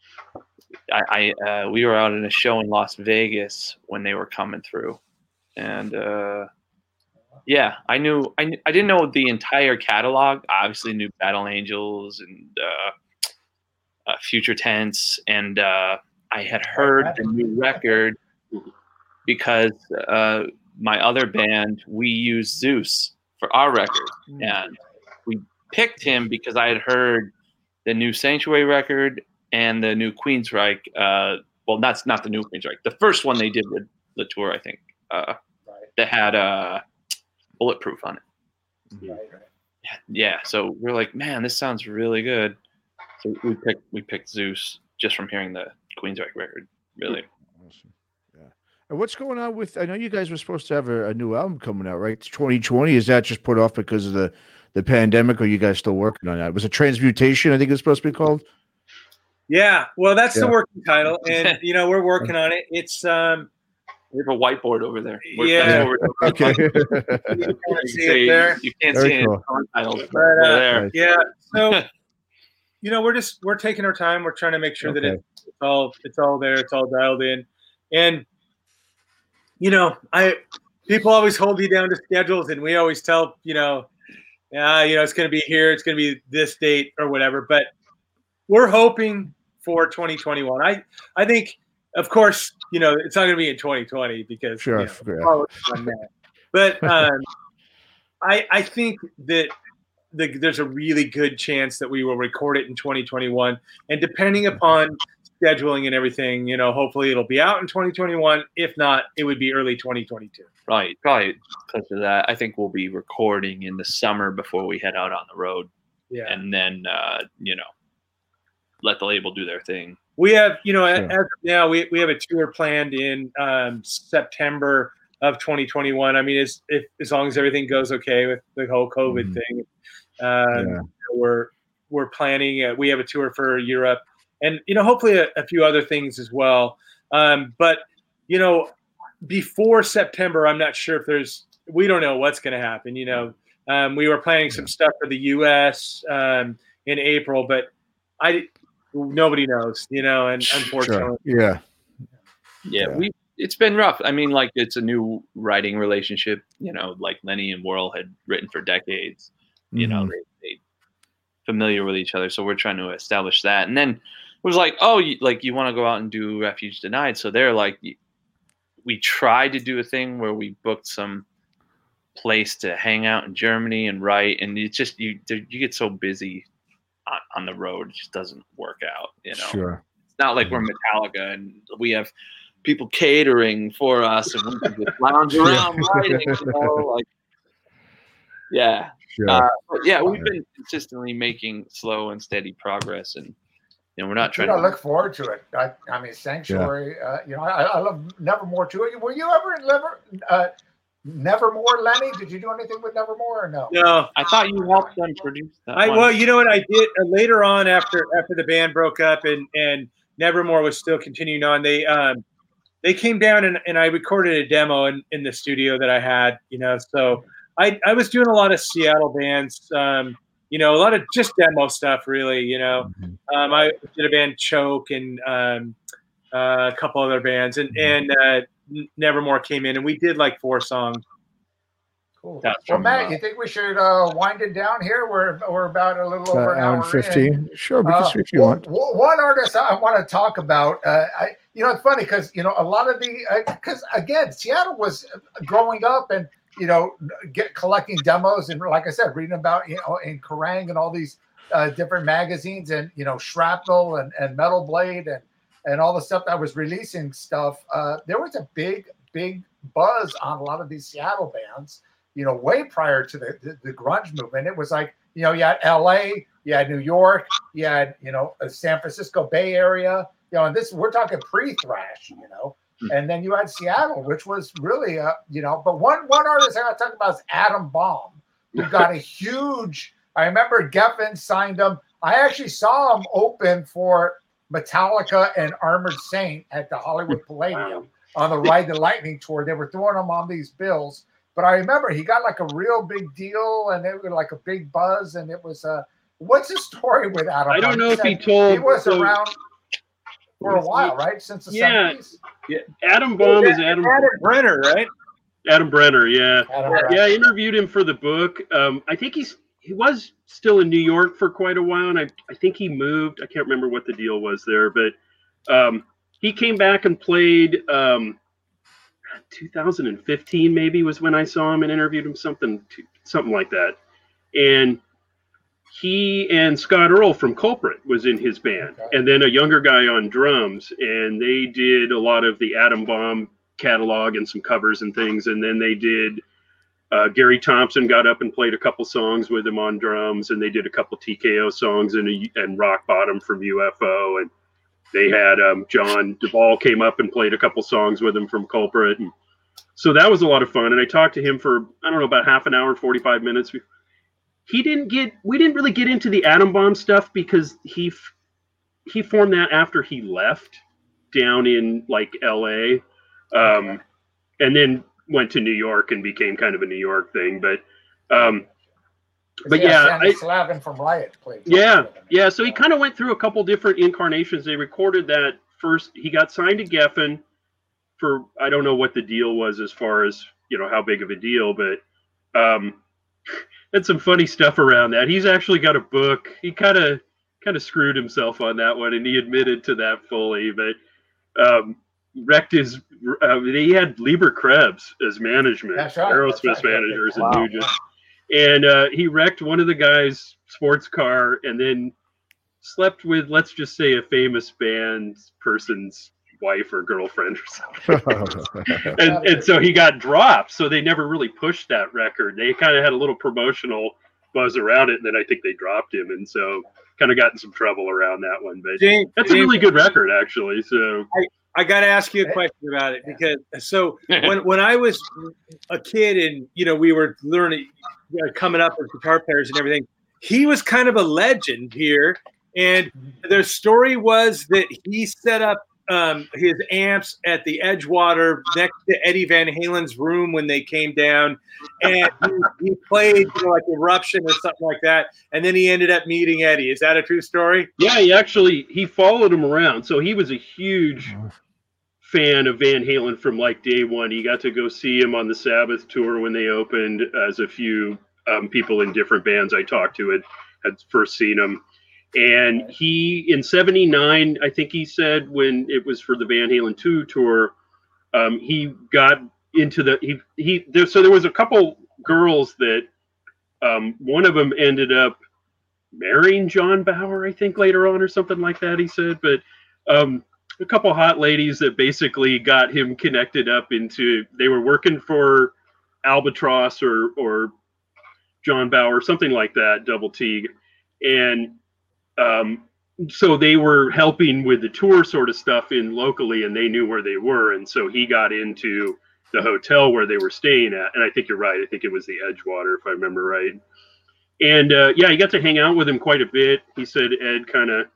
I, I uh, we were out in a show in Las Vegas when they were coming through, and uh, yeah, I knew I I didn't know the entire catalog. I obviously knew Battle Angels and uh, uh, Future Tense, and uh, I had heard the new record. Because uh, my other band, we used Zeus for our record. And we picked him because I had heard the new Sanctuary record and the new Queensryche. Uh, well, that's not the new Queensryche. The first one they did with the tour, I think, uh, right. that had uh, Bulletproof on it. Right, right. Yeah, so we're like, man, this sounds really good. So we picked we picked Zeus just from hearing the Queensryche record, really. Awesome. And what's going on with? I know you guys were supposed to have a, a new album coming out, right? It's twenty twenty. Is that just put off because of the, the pandemic, or are you guys still working on that? Was it Transmutation? I think it's supposed to be called. Yeah, well, that's yeah. the working title, and you know we're working on it. It's um, we have a whiteboard over there. We're, yeah, okay. you can't see it there. You can't Very see cool. it. Titles, but, uh, there. Yeah, so you know we're just we're taking our time. We're trying to make sure okay. that it's all it's all there. It's all dialed in, and. You know, I people always hold you down to schedules, and we always tell, you know, yeah, you know, it's going to be here, it's going to be this date or whatever. But we're hoping for twenty twenty-one. I, I think, of course, you know, it's not going to be in twenty twenty because, sure, you know, yeah. But um, I, I think that the, there's a really good chance that we will record it in twenty twenty-one, and depending upon scheduling and everything, you know, hopefully it'll be out in twenty twenty-one. If not, it would be early twenty twenty-two. Right, probably because of that. I think we'll be recording in the summer before we head out on the road. Yeah, and then uh, you know, let the label do their thing. We have, you know, Sure. as of now, we we have a tour planned in um, September of twenty twenty-one. I mean, as if as long as everything goes okay with the whole COVID Mhm. thing, um, Yeah. we're we're planning. Uh, we have a tour for Europe, and you know, hopefully a, a few other things as well. Um, but you know, before September, I'm not sure if there's. We don't know what's going to happen. You know, um, we were planning some stuff for the U S um, in April, but I nobody knows. You know, and unfortunately, Sure. Yeah. Yeah, Yeah. we it's been rough. I mean, like it's a new writing relationship. You know, like Lenny and Worrell had written for decades. You know, Mhm. they, they familiar with each other. So we're trying to establish that. And then it was like, oh, you, like you want to go out and do Refuge Denied. So they're like, we tried to do a thing where we booked some place to hang out in Germany and write, and it's just you you get so busy on, on the road, it just doesn't work out. You know, Sure. it's not like we're Metallica and we have people catering for us and we can just lounge around writing. You know, like yeah, Sure. uh, but yeah, we've been consistently making slow and steady progress, and you know, we're not You trying know, to look forward to it. I, I mean, Sanctuary. Uh, you know, I, I love Nevermore too. Were you ever in Never, uh, Nevermore, Lenny? Did you do anything with Nevermore or no? no. I thought you helped them produce that. I one. well, you know what I did uh, later on after after the band broke up and and Nevermore was still continuing on. They um they came down and, and I recorded a demo in, in the studio that I had. You know, so I I was doing a lot of Seattle bands. Um, you know, a lot of just demo stuff, really. You know, um, I did a band Choke and um, uh, a couple other bands, and and uh, Nevermore came in and we did like four songs. Cool. That's Well, from, Matt, uh, you think we should uh, wind it down here? We're we're about a little over Uh, an hour hour and fifty. in. Sure, we can Uh, see if you one, want. one artist I want to talk about. Uh, I, you know, it's funny because you know a lot of the because uh, again, Seattle was growing up and you know get collecting demos and like I said, reading about you know in Kerrang and all these uh, different magazines and you know Shrapnel and, and Metal Blade and and all the stuff that was releasing stuff. Uh, there was a big big buzz on a lot of these Seattle bands. You know, way prior to the, the, the grunge movement, it was like, you know, you had L A, you had New York, you had, you know, San Francisco Bay Area, you know, and this, we're talking pre-thrash, you know, and then you had Seattle, which was really, uh, you know, but one, one artist I got to talk about is Adam Bomb, who got a huge, I remember Geffen signed him. I actually saw him open for Metallica and Armored Saint at the Hollywood Palladium on the Ride the Lightning tour. They were throwing him on these bills. But I remember he got like a real big deal, and it was like a big buzz, and it was uh, what's the story with Adam? I don't know if he said told. he was so- around for a while, right? Since the Yeah. seventies. Adam Baum is Adam Adam Brenner, right? Adam Brenner. Yeah, Adam yeah. Brenner. I interviewed him for the book. Um, I think he's he was still in New York for quite a while, and I I think he moved. I can't remember what the deal was there, but um, he came back and played. Um, two thousand fifteen maybe was when I saw him and interviewed him, something something like that. And he and Scott Earl from Culprit was in his band, Okay. and then a younger guy on drums, and they did a lot of the Adam Bomb catalog and some covers and things. And then they did uh, Gary Thompson got up and played a couple songs with him on drums, and they did a couple T K O songs and a, and Rock Bottom from U F O, and they had um, John Duvall came up and played a couple songs with him from Culprit. And so that was a lot of fun. And I talked to him for, I don't know, about half an hour, forty-five minutes. He didn't get, we didn't really get into the Adam Bomb stuff because he, he formed that after he left down in like L A um, Okay. and then went to New York and became kind of a New York thing. But, um, but yeah, Sandy I, Slavin from Riot played. yeah, yeah. So he kind of went through a couple different incarnations. They recorded that first. He got signed to Geffen for, I don't know what the deal was as far as, you know, how big of a deal, but um, had some funny stuff around that. He's actually got a book. He kind of kind of screwed himself on that one, and he admitted to that fully. But um, wrecked his. Uh, he had Lieber Krebs as management, That's right, Aerosmith that's right. managers, Wow. and Nugent. And uh, he wrecked one of the guys' sports car and then slept with, let's just say, a famous band person's wife or girlfriend or something. and, and so he got dropped. So they never really pushed that record. They kind of had a little promotional buzz around it, and then I think they dropped him, and so kind of got in some trouble around that one. But James, that's James, a really good record, actually. So I, I got to ask you a question about it, because so when when I was a kid and you know we were learning, you know, coming up as guitar players and everything, he was kind of a legend here, and the story was that he set up um, his amps at the Edgewater next to Eddie Van Halen's room when they came down, and he, he played you know, like Eruption or something like that, and then he ended up meeting Eddie. Is that a true story? Yeah, he actually he followed him around, so he was a huge fan of Van Halen from like day one. He got to go see him on the Sabbath tour when they opened, as a few um, people in different bands I talked to had had first seen him. And he, in seventy-nine, I think he said, when it was for the Van Halen two tour, um, he got into the, he, he, there, so there was a couple girls that, um, one of them ended up marrying John Bauer, I think later on or something like that, he said, but um, a couple hot ladies that basically got him connected up into, they were working for Albatross or, or John Bauer, something like that, Double T. And Um, so they were helping with the tour sort of stuff in locally, and they knew where they were. And so he got into the hotel where they were staying at. And I think you're right. I think it was the Edgewater, if I remember right. And, uh, yeah, he got to hang out with him quite a bit. He said Ed kind of,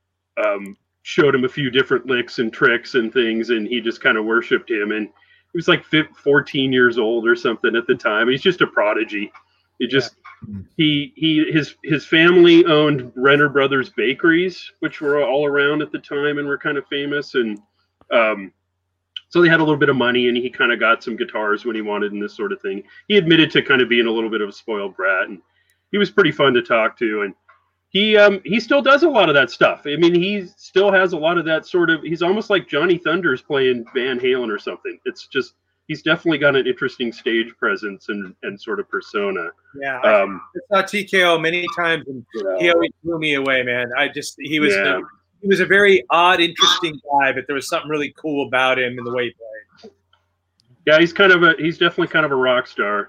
um, showed him a few different licks and tricks and things, and he just kind of worshiped him. And he was like fourteen years old or something at the time. He's just a prodigy. He just, yeah. he, he, his, his family owned Renner Brothers bakeries, which were all around at the time and were kind of famous. And, um, so they had a little bit of money, and he kind of got some guitars when he wanted and this sort of thing. He admitted to kind of being a little bit of a spoiled brat, and he was pretty fun to talk to. And he, um, he still does a lot of that stuff. I mean, he still has a lot of that sort of, he's almost like Johnny Thunders playing Van Halen or something. It's just, he's definitely got an interesting stage presence and, and sort of persona. Yeah, um, I saw T K O many times, and yeah. he always blew me away, man. I just he was Yeah. a, he was a very odd, interesting guy, but there was something really cool about him and the way he played. Yeah, he's kind of a he's definitely kind of a rock star.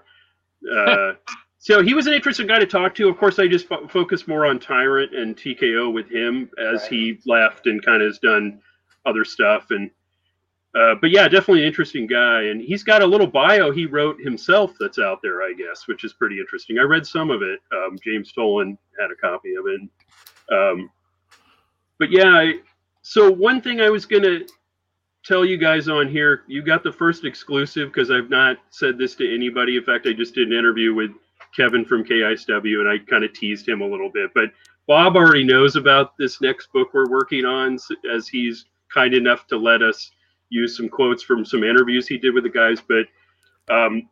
Uh, so he was an interesting guy to talk to. Of course, I just fo- focused more on Tyrant and T K O with him as Right. he left and kind of has done other stuff. And Uh, but yeah, definitely an interesting guy. And he's got a little bio he wrote himself that's out there, I guess, which is pretty interesting. I read some of it. Um, James Tolan had a copy of it. Um, but yeah, I, so one thing I was going to tell you guys on here, you got the first exclusive because I've not said this to anybody. In fact, I just did an interview with Kevin from K I S W, and I kind of teased him a little bit. But Bob already knows about this next book we're working on, as he's kind enough to let us use some quotes from some interviews he did with the guys. But um,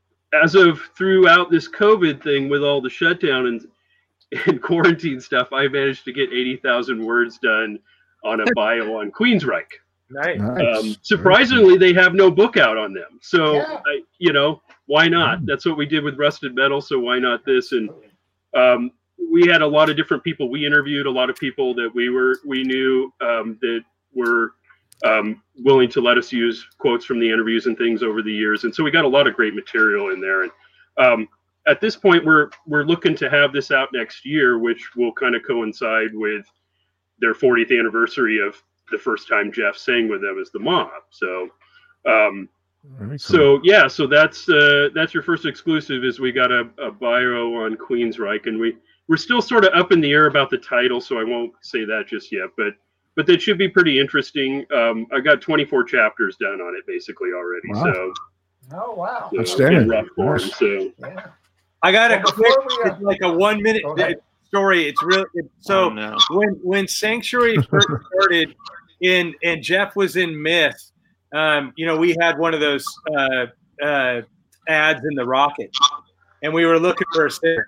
as of throughout this COVID thing with all the shutdown and, and quarantine stuff, I managed to get eighty thousand words done on a bio on Queensryche. Nice. Um, surprisingly, they have no book out on them. So, Yeah. I, you know, why not? Mm. That's what we did with Rusted Metal. So why not this? And um, we had a lot of different people. We interviewed a lot of people that we were, we knew um, that were um, willing to let us use quotes from the interviews and things over the years. And so we got a lot of great material in there. And um, at this point, we're, we're looking to have this out next year, which will kind of coincide with their fortieth anniversary of the first time Jeff sang with them as the Mob. So, um, Very cool. so yeah, so that's, uh, that's your first exclusive is we got a, a bio on Queensryche, and we, we're still sort of up in the air about the title. So I won't say that just yet, but But that should be pretty interesting. Um, I got twenty-four chapters done on it basically already. Wow. So, Oh, wow. so Outstanding. in rough form. Nice. So, Yeah. I got a Well, quick, before we, uh, it's like a one minute Go ahead. story. It's real. It, so Oh, no. when when Sanctuary first started, in and Jeff was in Myth, um, you know, we had one of those uh, uh, ads in the Rocket, and we were looking for a singer.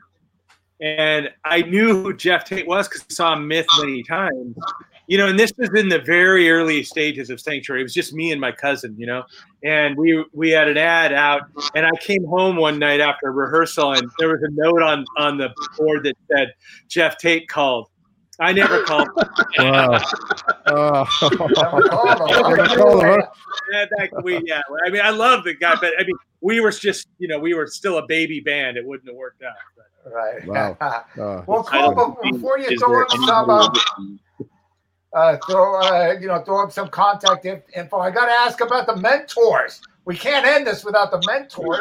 And I knew who Jeff Tate was because I saw Myth many times. You know, and this was in the very early stages of Sanctuary. It was just me and my cousin, you know, and we we had an ad out, and I came home one night after rehearsal, and there was a note on, on the board that said, Jeff Tate called. I never called. Wow. Uh, Never called him. Never called him, huh? Yeah, that, we, yeah, I mean, I love the guy, but I mean, we were just, you know, we were still a baby band. It wouldn't have worked out. But. Right. Wow. Uh, Well, cool. But before you throw in some, uh, uh, throw, uh, you know, throw up some contact info, I got to ask about the mentors. We can't end this without the mentors.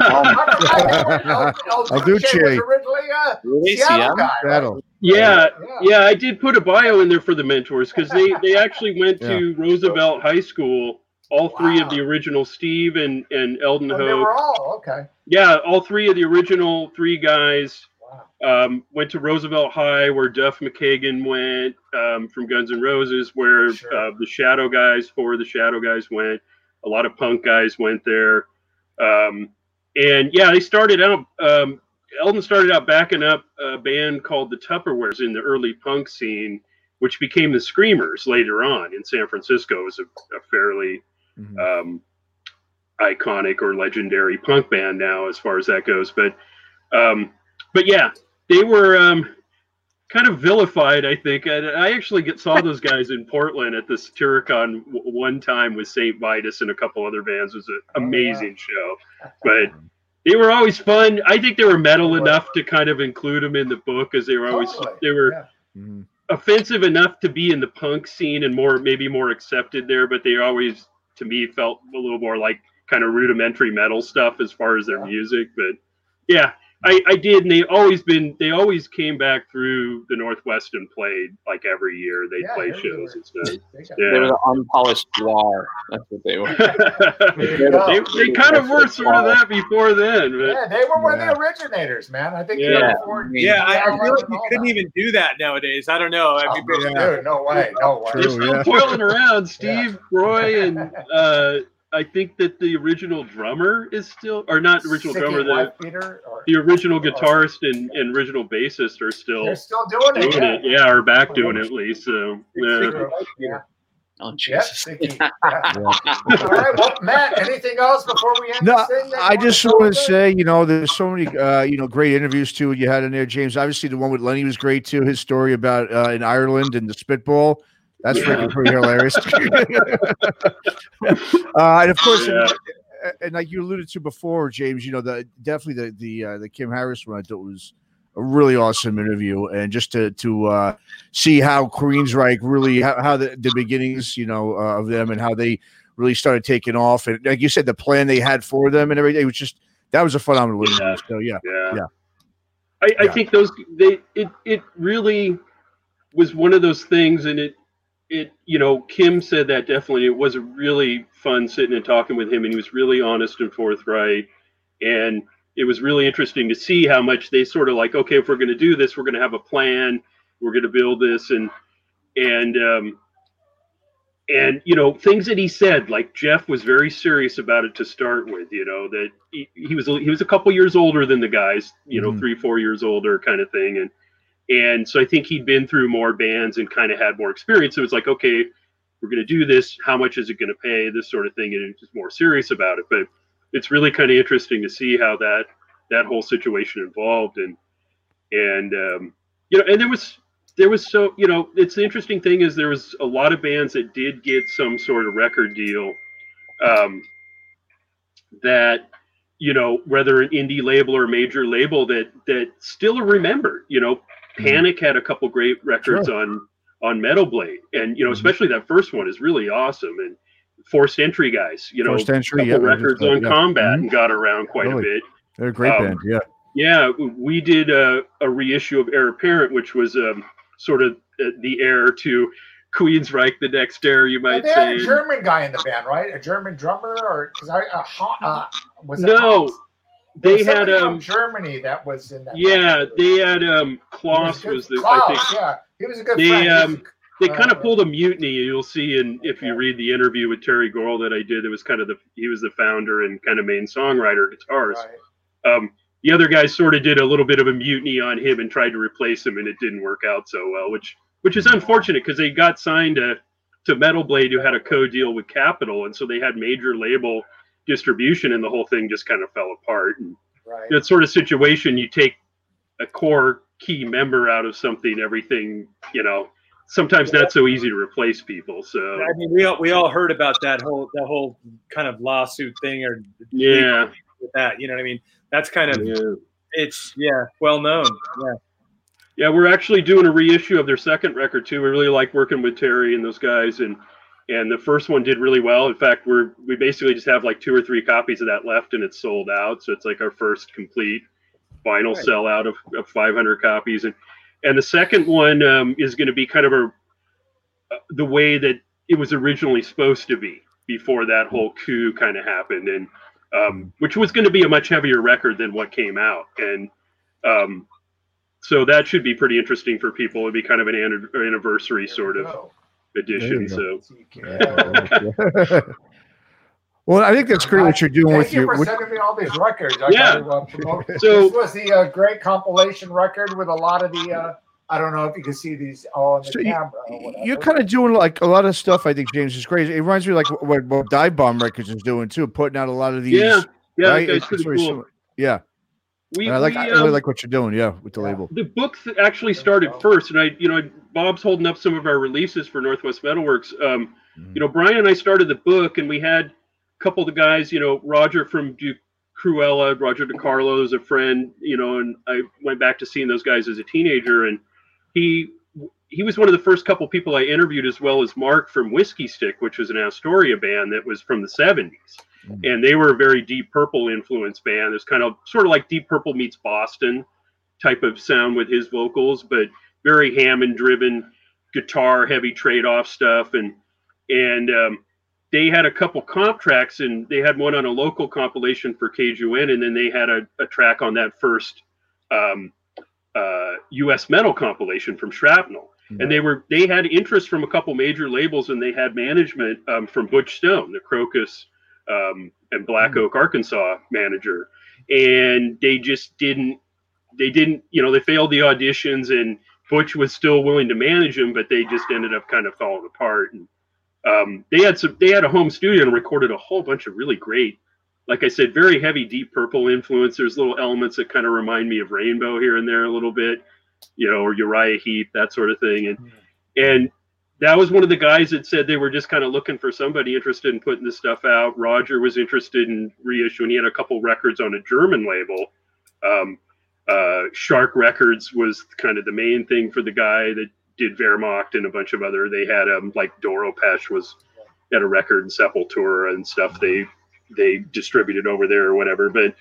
I'll do Che. Was originally a Really? Seattle Seattle? guy. Seattle. Right? Yeah, Yeah. yeah, I did put a bio in there for the mentors because they, they actually went to Roosevelt High School. All three Wow. of the original Steve and, and Eldon Oh, Hope. they were all okay. Yeah, all three of the original three guys Wow. um, went to Roosevelt High, where Duff McKagan went um, from Guns N' Roses, where Sure. uh, the Shadow guys, four of the Shadow guys went. A lot of punk guys went there. Um, and yeah, they started out, um, Eldon started out backing up a band called the Tupperwares in the early punk scene, which became the Screamers later on in San Francisco. It was a, a fairly Mhm. um, iconic or legendary punk band now, as far as that goes. But, um, but yeah, they were um, kind of vilified, I think. And I actually get, saw those guys in Portland at the Satyricon w- one time with Saint Vitus and a couple other bands. It was an amazing show. But they were always fun. I think they were metal enough to kind of include them in the book, as they were always Totally. they were Yeah. Mhm. offensive enough to be in the punk scene and more maybe more accepted there, but they always, to me, felt a little more like kind of rudimentary metal stuff as far as their Yeah. music. But yeah, I, I did, and they always been they always came back through the Northwest and played like every year. They'd Yeah, play every shows year. and stuff. They got- They were Yeah. the unpolished guar. That's what they were. they, they kind of were sort of that before then. But Yeah, they were one Yeah. of the originators, man. I think Yeah. they were before. Yeah, I, I Seattle feel like and you all couldn't that. even do that nowadays. I don't know. I mean, Oh, Yeah. dude, no way, no way. they're True, still yeah. toiling around. Steve, Roy, and uh, I think that the original drummer is still, or not original Sicky drummer, the Whitebeater, or the original guitarist and, and original bassist are still they're still doing it. doing Yeah. it. Yeah, are back doing it at least. So yeah. True. Yeah. Oh, Yep, Jesus. Sicky. Yeah. All right, well, Matt, anything else before we end No, this thing? that I you wanna just go want with to it? say, you know, there's so many, uh, you know, great interviews too you had in there, James. Obviously, the one with Lenny was great too. His story about uh, in Ireland and the spitball, that's Yeah. freaking pretty hilarious. uh, and of course, Yeah. and, and like you alluded to before, James, you know, the definitely the the uh, the Kim Harris one I thought was a really awesome interview, and just to to uh, see how Queensryche really how, how the, the beginnings, you know, uh, of them and how they really started taking off, and like you said, the plan they had for them and everything, it was just that was a phenomenal interview. Yeah. So yeah, Yeah. Yeah. I, I Yeah. think those they it it really was one of those things, and it it you know Kim said that definitely it was a really fun sitting and talking with him, and he was really honest and forthright, and it was really interesting to see how much they sort of like, okay, if we're going to do this, we're going to have a plan, we're going to build this, and and um and you know things that he said, like Jeff was very serious about it to start with, you know that he, he was he was a couple years older than the guys, you know Mhm. three four years older kind of thing, and and so I think he'd been through more bands and kind of had more experience. So it's like, okay, we're going to do this, how much is it going to pay, this sort of thing, and he's just more serious about it. But it's really kind of interesting to see how that that whole situation evolved, and and um you know and there was There was so, you know, it's the interesting thing is there was a lot of bands that did get some sort of record deal um, that, you know, whether an indie label or a major label that that still are remembered. You know, Panic had a couple great records Sure. on on Metal Blade, and you know, Mhm. especially that first one is really awesome. And Forced Entry guys, you know, Forced Entry, couple yeah, records yeah, on yeah. Combat Mhm. and got around quite Really. a bit. they're a great Um, band. Yeah, Yeah, we did a, a reissue of Heir Apparent, which was um, sort of the heir to Queensryche, the next heir, you Well, might they had say. a German guy in the band, right? A German drummer, or because I uh, Ha- uh, was it No, Hans? There they was had somebody from um, Germany that was in that. yeah, band. they had um, He was Klaus good- was the Klaus, I think yeah, he was a good They, friend. He was um, a- they uh, kind of pulled a mutiny. You'll see in if you Okay. read the interview with Terry Gorl that I did. It was kind of the he was the founder and kind of main songwriter, guitarist. right. Um, the other guys sort of did a little bit of a mutiny on him and tried to replace him, and it didn't work out so well, which which is unfortunate because they got signed to, to Metal Blade, who had a co-deal with Capitol, and so they had major label distribution, and the whole thing just kind of fell apart. And Right. that sort of situation, you take a core key member out of something, everything, you know, sometimes not so easy to replace people. So I mean, we all we all heard about that whole that whole kind of lawsuit thing, or yeah, with that. You know what I mean? That's kind of yeah. it's yeah, well known. Yeah. Yeah, we're actually doing a reissue of their second record too. We really like working with Terry and those guys, and and the first one did really well. In fact, we're we basically just have like two or three copies of that left, and it's sold out. So it's like our first complete vinyl right. sellout of, of five hundred copies, and and the second one um, is going to be kind of a uh, the way that it was originally supposed to be before that whole coup kind of happened, and um, which was going to be a much heavier record than what came out, and um, so that should be pretty interesting for people. It'd be kind of an anniversary sort of edition. So, well, I think that's great what you're doing Thank with you your. for with, sending me all these records. I yeah. gotta, uh, promote. So this was the uh, great compilation record with a lot of the. Uh, I don't know if you can see these all on the so camera. You, or whatever. You're kind of doing like a lot of stuff. I think James is crazy. It reminds me like what, what Dive Bomb Records is doing too, putting out a lot of these. Yeah, yeah, right? that's It's pretty very cool. similar. Yeah. We, I like. we, I really um, like what you're doing. Yeah, with the yeah. label. The book actually started first, and I, you know, Bob's holding up some of our releases for Northwest Metalworks. Um, Mm-hmm. you know, Brian and I started the book, and we had a couple of the guys. You know, Roger from Du Cruella, Roger DiCarlo is a friend. You know, and I went back to seeing those guys as a teenager, and he he was one of the first couple people I interviewed, as well as Mark from Whiskey Stick, which was an Astoria band that was from the seventies. Mm-hmm. And they were a very Deep Purple influenced band. It's kind of sort of like Deep Purple meets Boston type of sound with his vocals, but very Hammond driven guitar, heavy trade-off stuff. And and um, they had a couple comp tracks, and they had one on a local compilation for K G U N, and then they had a, a track on that first um, uh, U S metal compilation from Shrapnel. And they were they had interest from a couple major labels, and they had management um, from Butch Stone, the Crocus um, and Black Oak, Arkansas manager, and they just didn't they didn't you know they failed the auditions, and Butch was still willing to manage them, but they just ended up kind of falling apart. And um, they had some they had a home studio and recorded a whole bunch of really great, like I said, very heavy Deep Purple influence. There's little elements that kind of remind me of Rainbow here and there a little bit. You know, or Uriah Heep, that sort of thing. And and that was one of the guys that said they were just kind of looking for somebody interested in putting this stuff out. Roger was interested in reissuing. He had a couple records on a German label. Um, uh, Shark Records was kind of the main thing for the guy that did Wehrmacht and a bunch of other. They had um, like Doropesh was had a record, and Sepultura and stuff they they distributed over there or whatever. But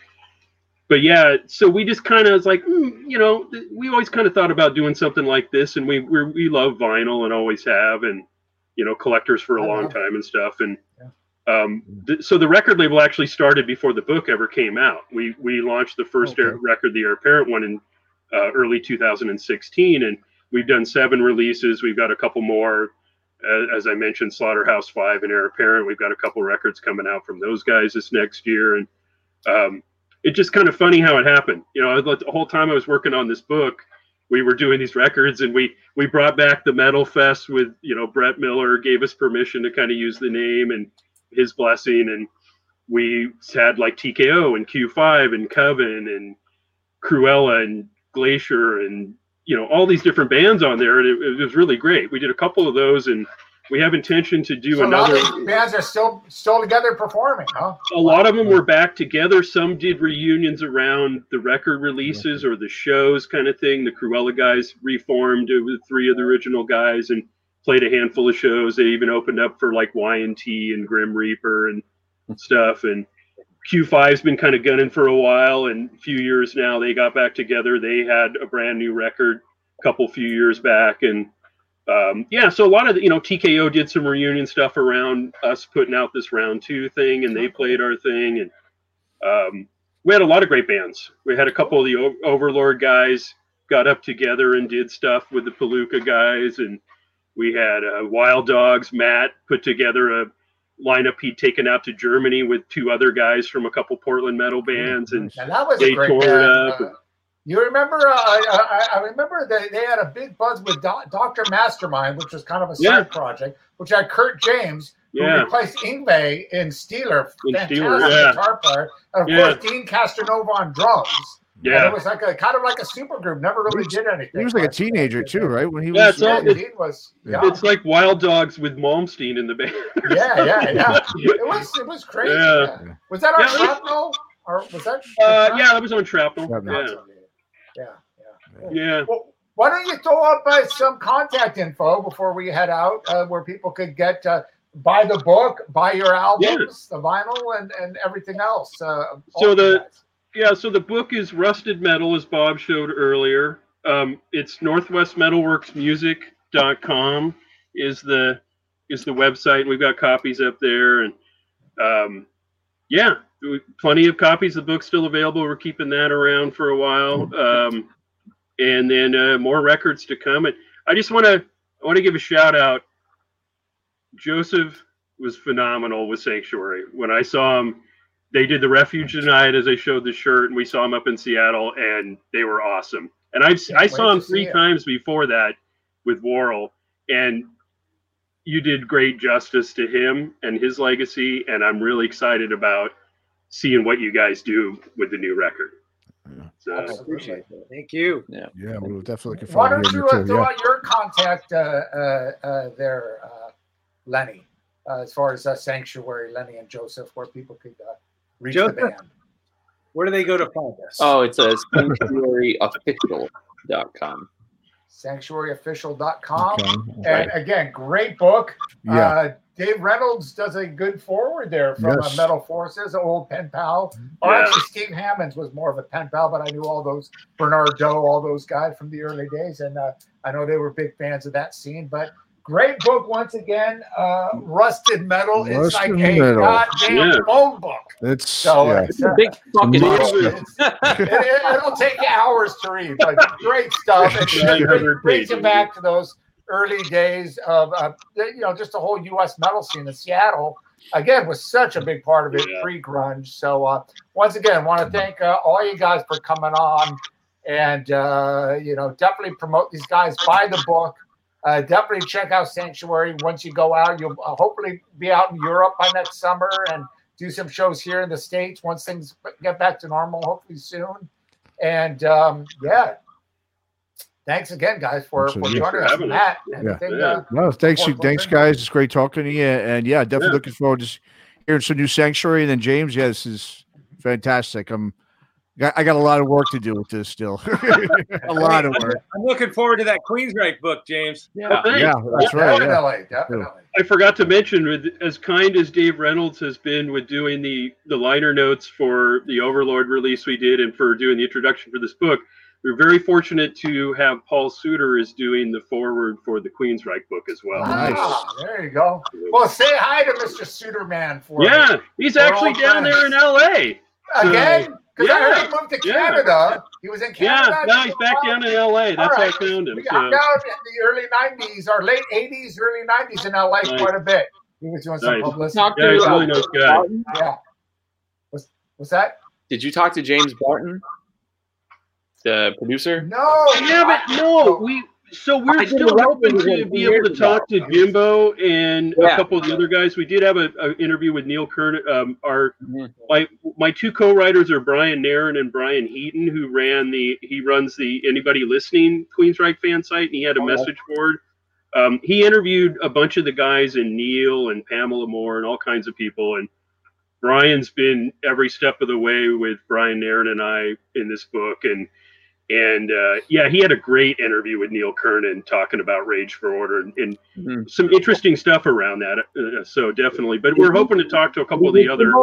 But yeah, so we just kind of was like, mm, you know, we always kind of thought about doing something like this, and we we're, we love vinyl and always have, and you know, collectors for a long time and stuff. And um, th- so the record label actually started before the book ever came out. We we launched the first okay. record, the Heir Apparent one, in uh, early two thousand sixteen, and we've done seven releases. We've got a couple more, uh, as I mentioned, Slaughterhouse Five and Heir Apparent. We've got a couple records coming out from those guys this next year, and um, it's just kind of funny how it happened. You know, the whole time I was working on this book, we were doing these records, and we we brought back the Metal Fest with, you know, Brett Miller gave us permission to kind of use the name and his blessing, and we had like T K O and Q five and Coven and Cruella and Glacier and, you know, all these different bands on there, and it, it was really great. We did a couple of those, and we have intention to do so another. Now these bands are still still together performing, huh? A lot of them were back together. Some did reunions around the record releases or the shows kind of thing. The Cruella guys reformed with three of the original guys and played a handful of shows. They even opened up for like Y and T and Grim Reaper and stuff. And Q five's been kind of gunning for a while, and a few years now they got back together. They had a brand new record a couple few years back, and Um, yeah, so a lot of the, you know, T K O did some reunion stuff around us putting out this round two thing, and they played our thing, and um, we had a lot of great bands. We had a couple of the o- Overlord guys got up together and did stuff with the Palooka guys, and we had uh, Wild Dogs. Matt put together a lineup he'd taken out to Germany with two other guys from a couple Portland metal bands, and and that was they a great tore band. it up. Uh, You remember? Uh, I, I remember that they had a big buzz with Do- Doctor Mastermind, which was kind of a side Yeah. project, which had Kurt James, who Yeah. replaced Yngwie in Steeler, In fantastic Steeler, yeah. guitar player, and of Yeah. course Dean Castronova on drums. Yeah, and it was like a kind of like a super group. Never really did anything. He was like a teenager too, right? When he yeah, was, it's all, yeah, it, he was. Yeah. Yeah. it's like Wild Dogs with Malmsteen in the band. yeah, yeah, yeah. It was it was crazy. Yeah. Yeah. Was that on Yeah, it was- Shrapnel? Or was that? Uh, yeah, that was on Shrapnel. Shrapnel. Yeah, yeah, yeah. yeah. Well, why don't you throw up uh, some contact info before we head out, uh, where people could get uh, buy the book, buy your albums, the vinyl, and, and everything else. Uh, So the- guys. Yeah, so the book is Rusted Metal, as Bob showed earlier. Um, it's northwest metalworks music dot com is the is the website. We've got copies up there, and um, yeah, plenty of copies. The book's still available. We're keeping that around for a while, um, and then uh, more records to come. And I just want to I want to give a shout out. Joseph was phenomenal with Sanctuary. When I saw him. They did the Refuge tonight as I showed the shirt, and we saw them up in Seattle, and they were awesome. And I've I saw them three times before that with Worrell, and you did great justice to him and his legacy, and I'm really excited about seeing what you guys do with the new record. Yeah. So, Appreciate it. Thank you. Yeah. Yeah, we were definitely looking Why forward don't to you hearing uh, it throw too. out your contact uh, uh, uh, there, uh, Lenny, uh, as far as uh, Sanctuary, Lenny and Joseph, where people could uh, reach Joseph? the band. Where do they go to find us? Oh, it's a sanctuary official dot com. sanctuary official dot com. Okay. And again, great book. Yeah. Uh, Dave Reynolds does a good forward there from Yes. uh, Metal Forces, an old pen pal. Or Yeah. actually, Steve Hammonds was more of a pen pal, but I knew all those, Bernard Doe, all those guys from the early days. And uh, I know they were big fans of that scene. But great book once again. Uh, Rusted Metal. It's like Rusted a Metal. goddamn Yeah. phone book. It's So yeah. uh, It's a big fucking Monster. book. it's- it, it, it'll take you hours to read, but great stuff. It just nine hundred brings- brings you pages. back to those early days of, uh, you know, just the whole U S metal scene in Seattle. Again, was such a big part of it, Yeah. pre-grunge. So uh, once again, want to thank uh, all you guys for coming on, and uh, you know, definitely promote these guys. Buy the book. Uh, definitely check out Sanctuary. Once you go out, you'll uh, hopefully be out in Europe by next summer and do some shows here in the States once things get back to normal, hopefully soon. And um, yeah, thanks again, guys, for, for Absolutely. joining us. Having Matt, Yeah. anything, Yeah. uh, No, thanks, you, Before thanks, closing? guys. It's great talking to you, and yeah, definitely Yeah. looking forward to s- hearing some new Sanctuary. And then James, yeah, this is fantastic. I'm, got- I got a lot of work to do with this still. a lot of I'm, work. I'm looking forward to that Queensryche book, James. Yeah. Thanks. Yeah, that's right. Yeah. definitely, definitely. I forgot to mention, with as kind as Dave Reynolds has been with doing the the liner notes for the Overlord release we did, and for doing the introduction for this book, we're very fortunate to have Paul Suter is doing the forward for the Queensryche book as well. Nice. Ah, there you go. Well, say hi to Mister Suderman for Yeah, me. he's We're actually all down there in friends. L A. Again? Because I heard Yeah. he moved to Yeah. Canada. He was in Canada. Yeah, now he's back down in L A. That's All how I right. found him. We So. got down in the early nineties or late eighties, early nineties in L A Nice. quite a bit. He was doing some Nice. publicity. Talk Yeah, he's a to, really uh, nice guy. Barton? Yeah. What's, what's that? Did you talk to James Barton, the producer? No. Yeah, but no, we. So we're I did still a hoping record to with be him able to years talk ago. to Jimbo and a Yeah. couple of the other guys. We did have an interview with Neil Kern. Um, our Mhm. my my two co-writers are Brian Nairn and Brian Heaton, who ran the he runs the Anybody Listening Queensryche fan site, and he had a Oh, yeah. message board. Um, he interviewed a bunch of the guys, and Neil and Pamela Moore and all kinds of people, and Brian's been every step of the way with Brian Nairn and I in this book, and and uh, yeah, he had a great interview with Neil Kernan talking about Rage for Order, and, and Mhm. some interesting stuff around that. Uh, so definitely, but we're hoping to talk to a couple of the other.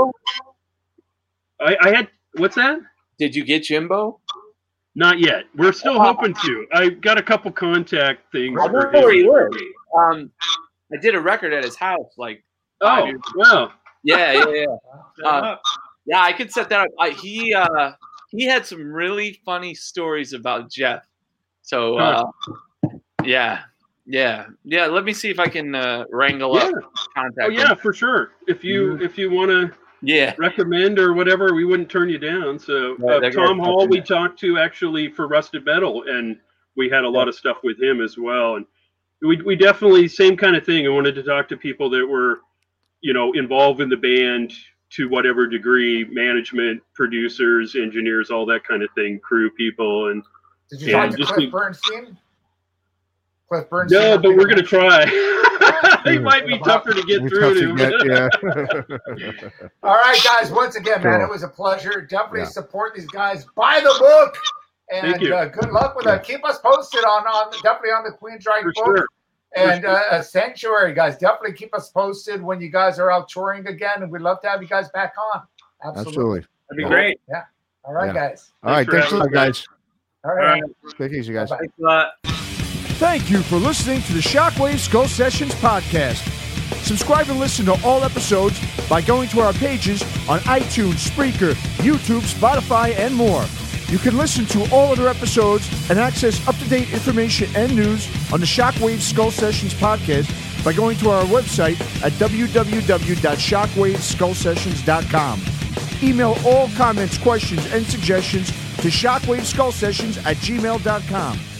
I, I had what's that? Did you get Jimbo? Not yet. We're still hoping to. I got a couple contact things. I for know where him. he lives. Um, I did a record at his house. Like, five Oh years- wow! yeah, yeah, yeah. Shut Uh, up. Yeah, I could set that up. I, he uh, he had some really funny stories about Jeff. So uh, yeah, yeah, yeah. Let me see if I can uh, wrangle Yeah. up contact. Oh yeah, him. for sure. If you Mhm. if you want to yeah. recommend or whatever, we wouldn't turn you down. So Yeah, uh, that Tom guy's Hall, fucking- we talked to actually for Rusted Metal, and we had a lot of stuff with him as well. And we we definitely same kind of thing. I wanted to talk to people that were, you know, involved in the band to whatever degree, management, producers, engineers, all that kind of thing, crew people. And did you talk to just Cliff be, Bernstein? Cliff Bernstein? No, but we're going to try. He might be tougher to get through to. Get, yeah. All right, guys. Once again, man, cool. it was a pleasure. Definitely Yeah. support these guys. Buy the book. And Thank you. Uh, good luck with it. Keep us posted on, on definitely on the Queensryche For book. sure. And For sure. uh, Sanctuary, guys. Definitely keep us posted when you guys are out touring again. And we'd love to have you guys back on. Absolutely. Absolutely. That'd be Yeah. great. All right, Yeah. guys. All right. for Thanks a having lot, us. guys. All All right. right. Take it easy, guys. Bye-bye. Thanks a lot. Thank you for listening to the Shockwave Skull Sessions podcast. Subscribe and listen to all episodes by going to our pages on iTunes, Spreaker, YouTube, Spotify, and more. You can listen to all other episodes and access up-to-date information and news on the Shockwave Skull Sessions podcast by going to our website at w w w dot shockwave skull sessions dot com. Email all comments, questions, and suggestions to shockwave skull sessions at gmail dot com.